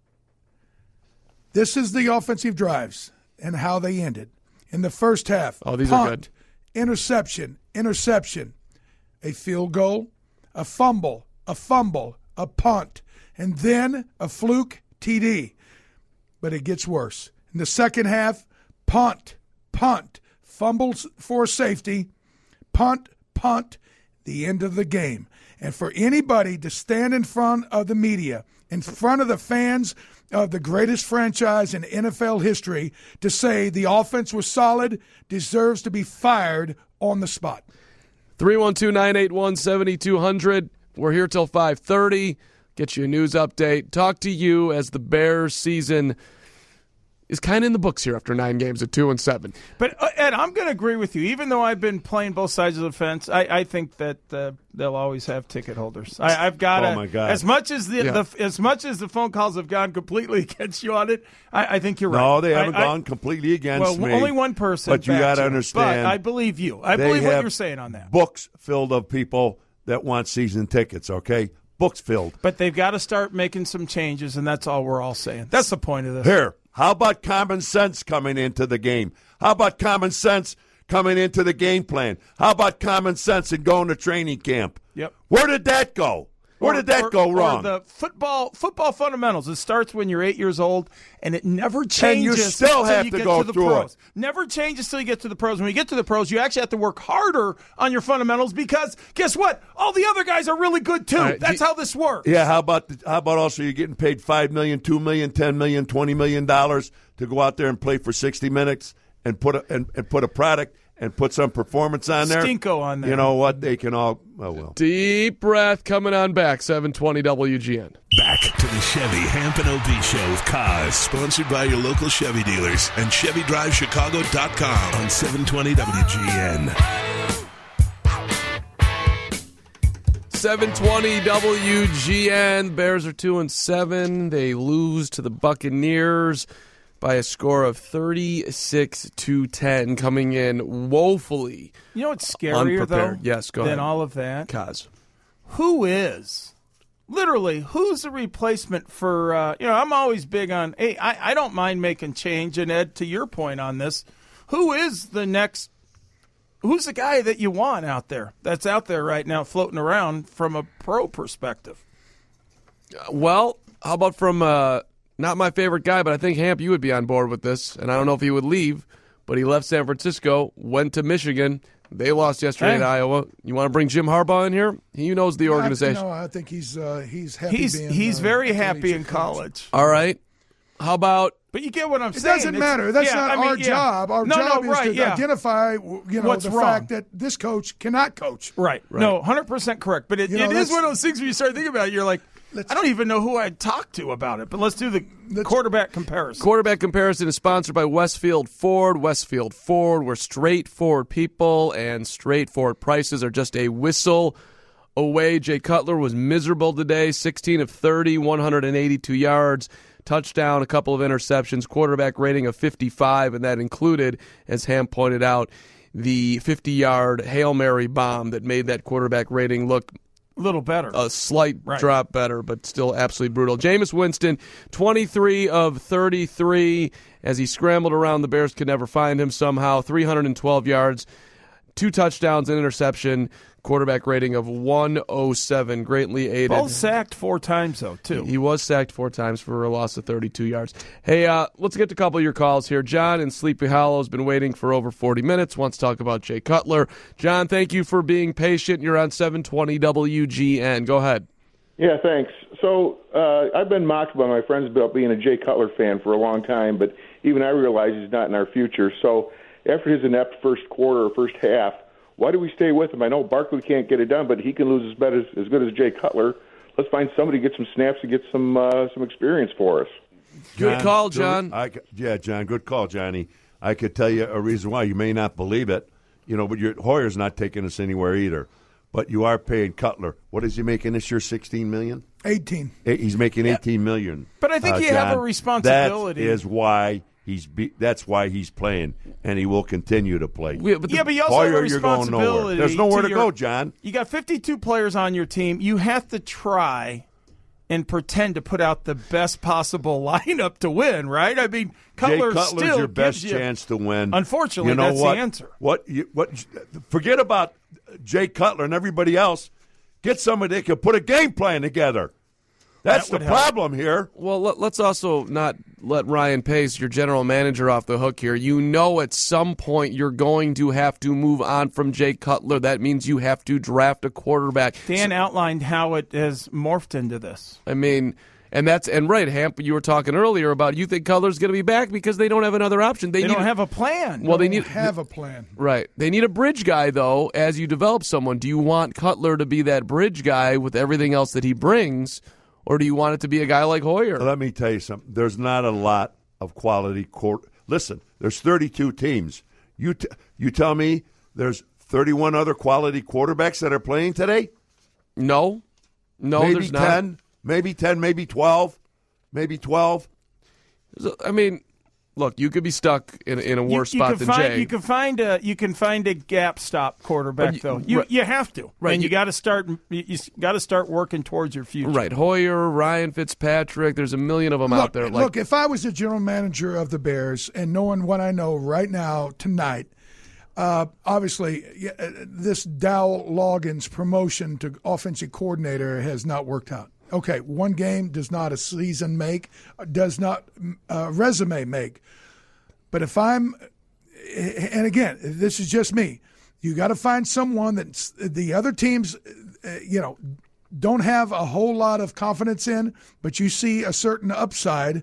S2: This is the offensive drives and how they ended. In the first half,
S5: oh, these
S2: punt,
S5: are good.
S2: interception, interception, a field goal, a fumble, a fumble, a punt, and then a fluke T D. But it gets worse. In the second half, punt, punt, fumbles for safety, punt, punt, the end of the game. And for anybody to stand in front of the media, in front of the fans of the greatest franchise in N F L history, to say the offense was solid, deserves to be fired on the spot.
S5: three one two, nine eight one, seven two zero zero. We're here till five thirty. Get you a news update. Talk to you as the Bears season is kind of in the books here after nine games at two and seven.
S6: But uh, Ed, I'm going to agree with you. Even though I've been playing both sides of the fence, I, I think that uh, they'll always have ticket holders. I, I've got
S3: oh my God.
S6: as much as the,
S5: yeah.
S6: the as much as the phone calls have gone completely against you on it. I, I think you're right.
S3: No, they haven't
S6: I,
S3: gone I, completely against
S6: well,
S3: me.
S6: Only one person.
S3: But you got to understand.
S6: But I believe you. I believe what you're saying on that.
S3: Books filled of people that want season tickets. Okay, books filled.
S6: But they've got to start making some changes, and that's all we're all saying. That's the point of this.
S3: Here. How about common sense coming into the game? How about common sense coming into the game plan? How about common sense and going to training camp?
S6: Yep.
S3: Where did that go? Where
S6: or,
S3: did that
S6: or,
S3: go wrong?
S6: Or the football football fundamentals. It starts when you're eight years old, and it never changes.
S3: And you still have
S6: you
S3: to
S6: get
S3: go
S6: to the
S3: through
S6: pros.
S3: it.
S6: Never changes till you get to the pros. When you get to the pros, you actually have to work harder on your fundamentals because guess what? All the other guys are really good too. Right. That's how this works.
S3: Yeah. How about the, how about also you're getting paid five million, two million, ten million, twenty million dollars to go out there and play for sixty minutes and put a and, and put a product. And put some performance on there.
S6: Stinko on there.
S3: You know what? They can all, oh, well.
S5: Deep breath coming on back, seven twenty W G N.
S4: Back to the Chevy Hampton O B Show with Kaz, sponsored by your local Chevy dealers and Chevy Drive Chicago dot com on seven twenty W G N.
S5: seven twenty W G N. Bears are two and seven. They lose to the Buccaneers by a score of thirty-six to ten, coming in woefully.
S6: You know what's scarier,
S5: unprepared.
S6: though,
S5: yes, go
S6: than
S5: ahead.
S6: all of that?
S5: Kaz.
S6: Who is, literally, who's the replacement for, uh, you know, I'm always big on, hey, I, I don't mind making change, and Ed, to your point on this, who is the next, who's the guy that you want out there, that's out there right now floating around from a pro perspective?
S5: Uh, well, how about from... Uh, Not my favorite guy, but I think, Hamp, you would be on board with this. And I don't know if he would leave, but he left San Francisco, went to Michigan. They lost yesterday
S6: hey.
S5: to Iowa. You want to bring Jim Harbaugh in here? He knows the organization.
S2: No, I think he's uh, he's happy
S6: He's,
S2: being,
S6: he's
S2: uh,
S6: very happy in college.
S5: All right. How about...
S6: But you get what I'm
S2: it
S6: saying.
S2: It doesn't
S6: it's,
S2: matter. That's
S6: yeah,
S2: not
S6: I mean,
S2: our
S6: yeah.
S2: job. Our
S6: no,
S2: job
S6: no,
S2: is
S6: right,
S2: to
S6: yeah.
S2: identify you know,
S6: What's
S2: the
S6: wrong.
S2: fact that this coach cannot coach.
S6: Right. right. No, one hundred percent correct. But it,
S2: you know,
S6: it is one of those things where you start thinking about it, you're like, I don't even know who I'd talk to about it, but let's do the let's, quarterback comparison.
S5: Quarterback comparison is sponsored by Westfield Ford. Westfield Ford, where straightforward people and straightforward prices are just a whistle away. Jay Cutler was miserable today, sixteen of thirty, one hundred eighty-two yards, touchdown, a couple of interceptions, quarterback rating of fifty-five, and that included, as Ham pointed out, the fifty-yard Hail Mary bomb that made that quarterback rating look
S6: a little better.
S5: A slight
S6: right.
S5: drop better, but still absolutely brutal. Jameis Winston, twenty-three of thirty-three. As he scrambled around, the Bears could never find him somehow. three hundred twelve yards, two touchdowns, an interception, quarterback rating of one oh seven. Greatly aided.
S6: Both sacked four times, though, too.
S5: He was sacked four times for a loss of thirty-two yards. Hey, uh, let's get to a couple of your calls here. John in Sleepy Hollow has been waiting for over forty minutes, wants to talk about Jay Cutler. John, thank you for being patient. You're on seven twenty W G N. Go ahead.
S17: Yeah, thanks. So uh, I've been mocked by my friends about being a Jay Cutler fan for a long time, but even I realize he's not in our future. So after his inept first quarter or first half, why do we stay with him? I know Barkley can't get it done, but he can lose as, bad as, as good as Jay Cutler. Let's find somebody to get some snaps and get some uh, some experience for us.
S5: Good call, John.
S3: I, yeah, John, good call, Johnny. I could tell you a reason why. You may not believe it, you know, but your, Hoyer's not taking us anywhere either. But you are paying Cutler. What is he making this year? Sixteen million.
S2: Eighteen.
S3: He's making eighteen million.
S6: But I think
S3: uh,
S6: you
S3: John,
S6: have a responsibility.
S3: That is why he's. Be, that's why he's playing, and he will continue to play.
S6: Yeah, but, the, yeah, but you also
S3: Hoyer,
S6: have a
S3: you're going nowhere.
S6: responsibility.
S3: There's nowhere
S6: to,
S3: to
S6: your,
S3: go, John.
S6: You got fifty-two players on your team. You have to try and pretend to put out the best possible lineup to win, right? I mean, Cutler
S3: Jay Cutler's
S6: still
S3: your best
S6: gives you,
S3: chance to win.
S6: Unfortunately,
S3: you know
S6: that's
S3: what?
S6: the answer.
S3: What? You, what? Forget about Jay Cutler and everybody else. Get somebody that can put a game plan together. That's
S6: That
S3: the
S6: would help.
S3: problem here.
S5: Well, let, let's also not let Ryan Pace, your general manager, off the hook here. You know at some point you're going to have to move on from Jay Cutler. That means you have to draft a quarterback.
S6: Dan so, outlined how it has morphed into this.
S5: I mean, and that's and right, Hamp, you were talking earlier about you think Cutler's going to be back because they don't have another option. They,
S6: they
S5: need
S6: don't
S5: a,
S6: have a plan.
S5: Well,
S2: they,
S5: they need
S2: have a plan.
S5: Right. They need a bridge guy, though, as you develop someone. Do you want Cutler to be that bridge guy with everything else that he brings, or do you want it to be a guy like Hoyer?
S3: Let me tell you something. There's not a lot of quality court. Listen, there's thirty-two teams. You t- you tell me there's thirty-one other quality quarterbacks that are playing today?
S5: No. No,
S3: maybe
S5: there's
S3: ten,
S5: not.
S3: Maybe ten, maybe twelve, maybe twelve.
S5: I mean, look, you could be stuck in, in a worse
S6: you, you
S5: spot than
S6: find,
S5: Jay.
S6: You can find a you can find a gap stop quarterback
S5: you,
S6: though. You
S5: right,
S6: you have to,
S5: right?
S6: And you,
S5: you
S6: got to start. You, you got to start working towards your future.
S5: Right, Hoyer, Ryan Fitzpatrick. There's a million of them
S2: look,
S5: out there. Like,
S2: look, if I was the general manager of the Bears and knowing what I know right now tonight, uh, obviously this Dow Loggins promotion to offensive coordinator has not worked out. Okay, one game does not a season make, does not a resume make. But if I'm, and again, this is just me, you got to find someone that the other teams, you know, don't have a whole lot of confidence in, but you see a certain upside.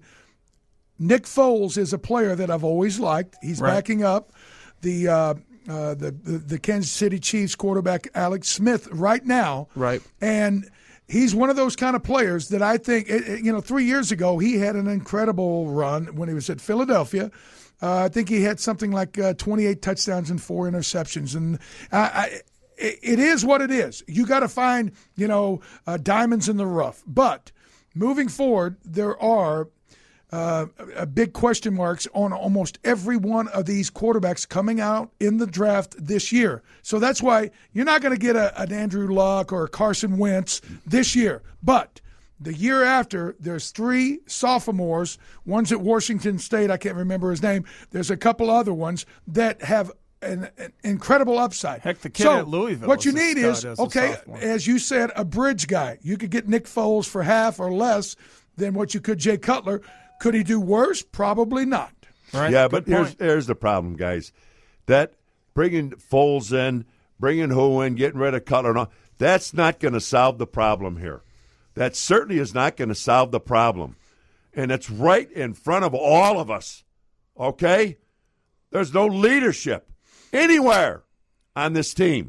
S2: Nick Foles is a player that I've always liked. He's
S6: right.
S2: backing up the, uh, uh, the the the Kansas City Chiefs quarterback Alex Smith right now.
S5: Right.
S2: And he's one of those kind of players that I think, you know, three years ago he had an incredible run when he was at Philadelphia. Uh, I think he had something like uh, twenty-eight touchdowns and four interceptions. And I, I, it is what it is. You got to find, you know, uh, diamonds in the rough. But moving forward, there are uh, a big question marks on almost every one of these quarterbacks coming out in the draft this year. So that's why you're not going to get a, an Andrew Luck or a Carson Wentz this year. But the year after, there's three sophomores, one's at Washington State, I can't remember his name. There's a couple other ones that have an, an incredible upside.
S6: Heck, the kid
S2: so
S6: at Louisville.
S2: What you
S6: is
S2: need is,
S6: as
S2: okay, as you said, a bridge guy. You could get Nick Foles for half or less than what you could Jay Cutler. Could he do worse? Probably not.
S6: Right?
S3: Yeah,
S6: Good
S3: but here's,
S6: point.
S3: here's the problem, guys. That bringing Foles in, bringing who in, getting rid of Cutler, and all, that's not going to solve the problem here. That certainly is not going to solve the problem. And it's right in front of all of us, okay? There's no leadership anywhere on this team.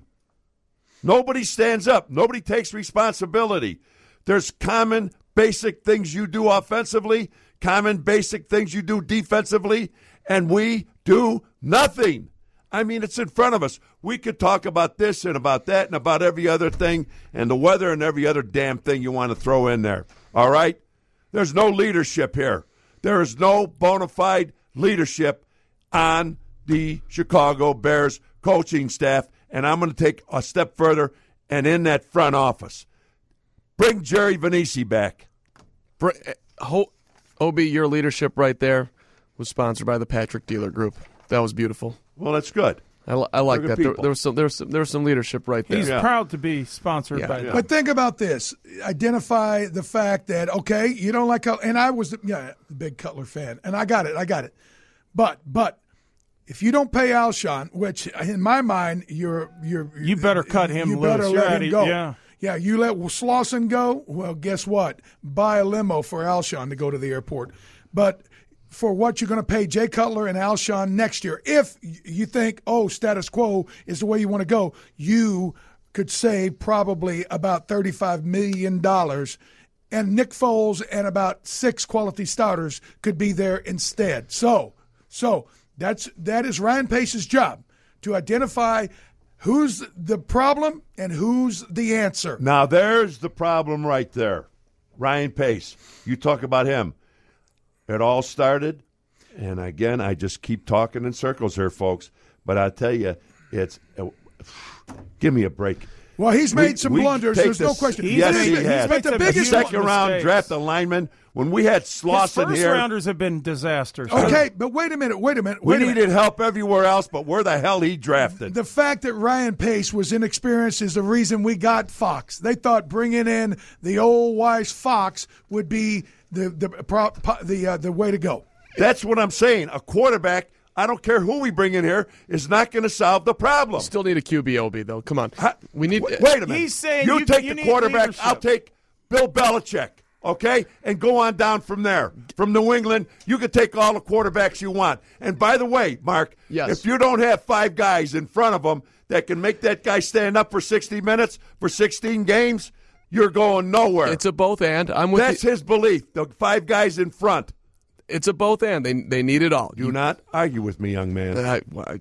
S3: Nobody stands up. Nobody takes responsibility. There's common, basic things you do offensively, common, basic things you do defensively, and we do nothing. I mean, it's in front of us. We could talk about this and about that and about every other thing and the weather and every other damn thing you want to throw in there, all right? There's no leadership here. There is no bona fide leadership on the Chicago Bears coaching staff, and I'm going to take a step further and in that front office. Bring Jerry Vanisi back.
S5: O B, your leadership right there was sponsored by the Patrick Dealer Group. That was beautiful.
S3: Well, that's good.
S5: I, I like that. There,
S3: people.
S5: there was some there was some, there was some leadership right there.
S6: He's
S3: Yeah.
S6: proud to be sponsored
S5: Yeah.
S6: by
S3: Yeah.
S6: them.
S2: But think about this. Identify the fact that, okay, you don't like Cutler. And I was yeah, a big Cutler fan. And I got it. I got it. But, but, if you don't pay Alshon, which in my mind, you're you're
S6: You better cut him
S2: you
S6: loose.
S2: better
S6: You're
S2: let
S6: out
S2: him
S6: of-
S2: go.
S6: yeah.
S2: Yeah, you let Slauson go, well, guess what? Buy a limo for Alshon to go to the airport. But for what you're going to pay Jay Cutler and Alshon next year, if you think, oh, status quo is the way you want to go, you could save probably about thirty-five million dollars, and Nick Foles and about six quality starters could be there instead. So, so that's that is Ryan Pace's job, to identify who's the problem and who's the answer.
S3: Now, there's the problem right there. Ryan Pace, you talk about him. It all started, and again, I just keep talking in circles here, folks, but I tell you, it's uh, give me a break.
S2: Well, he's made
S3: We-
S2: some
S3: we
S2: blunders.
S3: take
S2: There's no
S3: this-
S2: question.
S3: Yes,
S2: He's
S3: he
S2: made-
S3: has.
S2: But the biggest
S3: second round
S6: mistakes.
S3: draft alignment, when we had
S6: His
S3: Slauson
S6: first
S3: here,
S6: rounders have been disasters.
S2: Okay, but wait a minute, wait a minute.
S3: we
S2: Wait a
S3: needed
S2: minute.
S3: help everywhere else, but where the hell he drafted?
S2: The fact that Ryan Pace was inexperienced is the reason we got Fox. They thought bringing in the old wise Fox would be the the pro, the uh, the way to go.
S3: That's what I'm saying. A quarterback, I don't care who we bring in here, is not going to solve the problem.
S5: Still need a Q B O B, though. Come on. We need.
S3: Wait, wait a minute.
S6: He's saying
S3: you,
S6: you-
S3: take
S6: you
S3: the
S6: need
S3: quarterback.
S6: leadership.
S3: I'll take Bill Belichick. Okay, and go on down from there. From New England, you can take all the quarterbacks you want. And by the way, Mark,
S5: Yes.
S3: if you don't have five guys in front of them that can make that guy stand up for sixty minutes for sixteen games, you're going nowhere.
S5: It's a both and. I'm with
S3: That's
S5: you.
S3: his belief. The five guys in front.
S5: It's a both and. They they need it all.
S3: Do not argue with me, young man.
S5: I, I,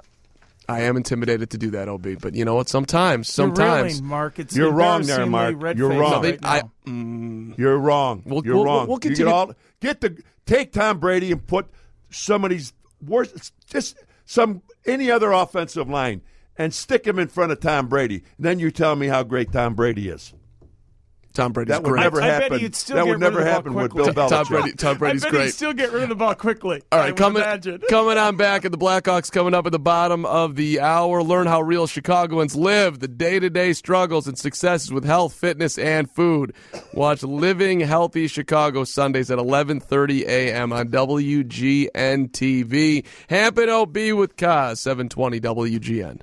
S5: I am intimidated to do that, O B. But you know what? Sometimes,
S6: You're
S5: sometimes
S6: reeling, Mark. It's
S3: You're wrong there,
S6: embarrassingly
S3: Mark.
S6: red
S3: You're
S6: faced
S3: wrong.
S6: right
S5: I,
S6: now.
S5: mm,
S3: You're wrong.
S5: We'll-
S3: You're
S5: we'll-
S3: wrong.
S5: we'll
S3: You
S5: continue.
S3: get all get the take Tom Brady and put some of these worst, just some any other offensive line and stick him in front of Tom Brady. And then you tell me how great Tom Brady is.
S5: Tom Brady's
S3: That would
S5: great.
S3: never
S6: I bet
S3: happen.
S6: he'd still
S3: That
S6: get
S3: would
S6: rid of
S3: never
S6: the ball
S3: happen with
S6: quickly.
S3: Bill Belichick.
S5: Tom Brady. Tom Brady's
S6: I bet
S5: great.
S6: he'd still get rid of the ball quickly.
S5: All
S6: I
S5: right,
S6: would
S5: coming
S6: imagine.
S5: coming on back at the Blackhawks coming up at the bottom of the hour. Learn how real Chicagoans live, the day-to-day struggles and successes with health, fitness, and food. Watch Living Healthy Chicago Sundays at eleven thirty a.m. on W G N T V. Hampton O B with Kaz, seven twenty W G N.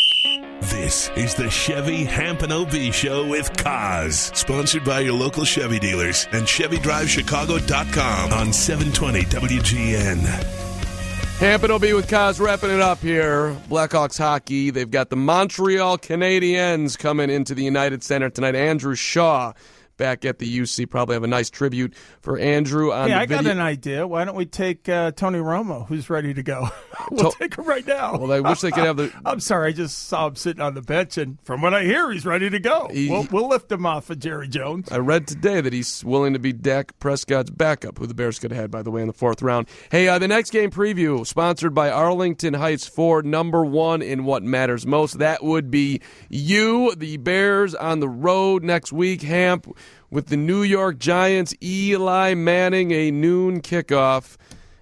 S4: This is the Chevy Hampton O B Show with Kaz, sponsored by your local Chevy dealers and Chevy Drive Chicago dot com on seven twenty W G N.
S5: Hampton O B with Kaz wrapping it up here. Blackhawks hockey. They've got the Montreal Canadiens coming into the United Center tonight. Andrew Shaw back at the U C. Probably have a nice tribute for Andrew on
S6: Hey,
S5: the
S6: I got
S5: video.
S6: an idea. Why don't we take uh, Tony Romo, who's ready to go? we'll
S5: To-
S6: take him right now.
S5: Well, I wish they could have the.
S6: I'm sorry, I just saw him sitting on the bench, and from what I hear, he's ready to go.
S5: He-
S6: we'll, we'll lift him off of Jerry Jones.
S5: I read today that he's willing to be Dak Prescott's backup, who the Bears could have had, by the way, in the fourth round. Hey, uh, the next game preview, sponsored by Arlington Heights Ford, number one in what matters most. That would be you, the Bears, on the road next week. Hamp with the New York Giants, Eli Manning, a noon kickoff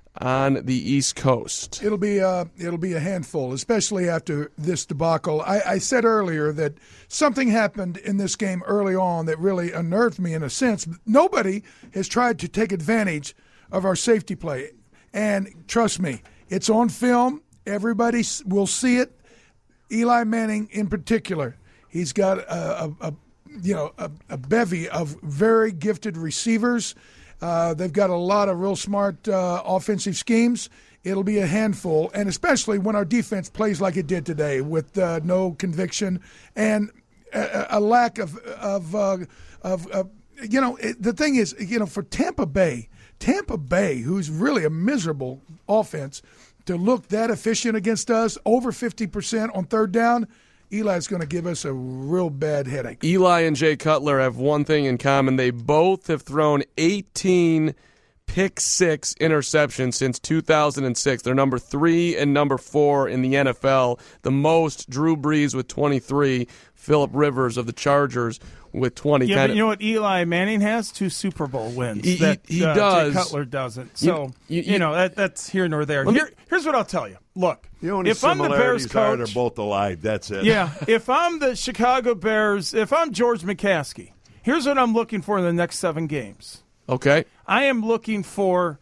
S5: on the East Coast.
S2: It'll be uh, it'll be a handful, especially after this debacle. I, I said earlier that something happened in this game early on that really unnerved me in a sense. Nobody has tried to take advantage of our safety play, and trust me, it's on film. Everybody s- will see it. Eli Manning, in particular, he's got a, a, a you know a, a bevy of very gifted receivers. Uh, they've got a lot of real smart uh, offensive schemes. It'll be a handful, and especially when our defense plays like it did today, with uh, no conviction and a, a lack of of uh, of uh, you know. It, the thing is, you know, for Tampa Bay, Tampa Bay, who's really a miserable offense, to look that efficient against us, over fifty percent on third down. Eli's going to give us a real bad headache.
S5: Eli and Jay Cutler have one thing in common. They both have thrown eighteen pick six interceptions since two thousand six. They're number three and number four in the N F L. The most, Drew Brees with twenty-three, Phillip Rivers of the Chargers with twenty.
S6: Yeah,
S5: Kind
S6: but
S5: of-
S6: you know what? Eli Manning has two Super Bowl wins.
S5: He- he-
S6: that,
S5: he
S6: uh,
S5: does.
S6: Jay Cutler doesn't.
S5: You-
S6: So,
S5: you-
S6: you,
S5: you-
S6: know, that, that's here nor there.
S5: Let me-
S6: Here, here's what I'll tell you. Look,
S3: The only
S6: if I'm the Bears
S3: similarities are
S6: coach,
S3: they're both alive. That's it.
S6: yeah, if I'm the Chicago Bears, if I'm George McCaskey, here's what I'm looking for in the next seven games.
S5: Okay.
S6: I am looking for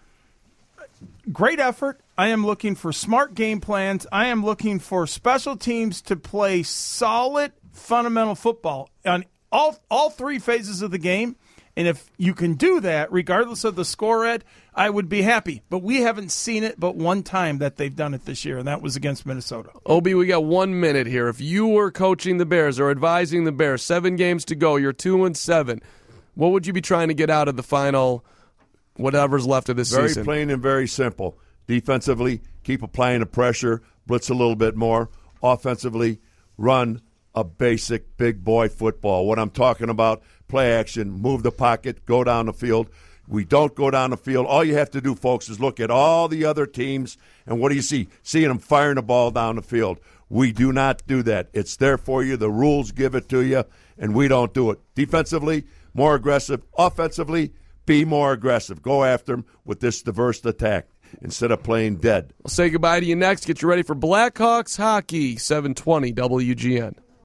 S6: great effort. I am looking for smart game plans. I am looking for special teams to play solid, fundamental football on all all three phases of the game. And if you can do that, regardless of the score, Ed, I would be happy. But we haven't seen it but one time that they've done it this year, and that was against Minnesota.
S5: Obi, we got one minute here. If you were coaching the Bears or advising the Bears, seven games to go, you're two and seven, what would you be trying to get out of the final, whatever's left of this
S3: very
S5: season?
S3: Very plain and very simple. Defensively, keep applying the pressure, blitz a little bit more. Offensively, run a basic big boy football. What I'm talking about, play action, move the pocket, go down the field. We don't go down the field. All you have to do, folks, is look at all the other teams, and what do you see? Seeing them firing the ball down the field. We do not do that. It's there for you. The rules give it to you, and we don't do it. Defensively, more aggressive. Offensively, be more aggressive. Go after them with this diverse attack instead of playing dead.
S5: We'll say goodbye to you next. Get you ready for Blackhawks hockey, seven twenty W G N.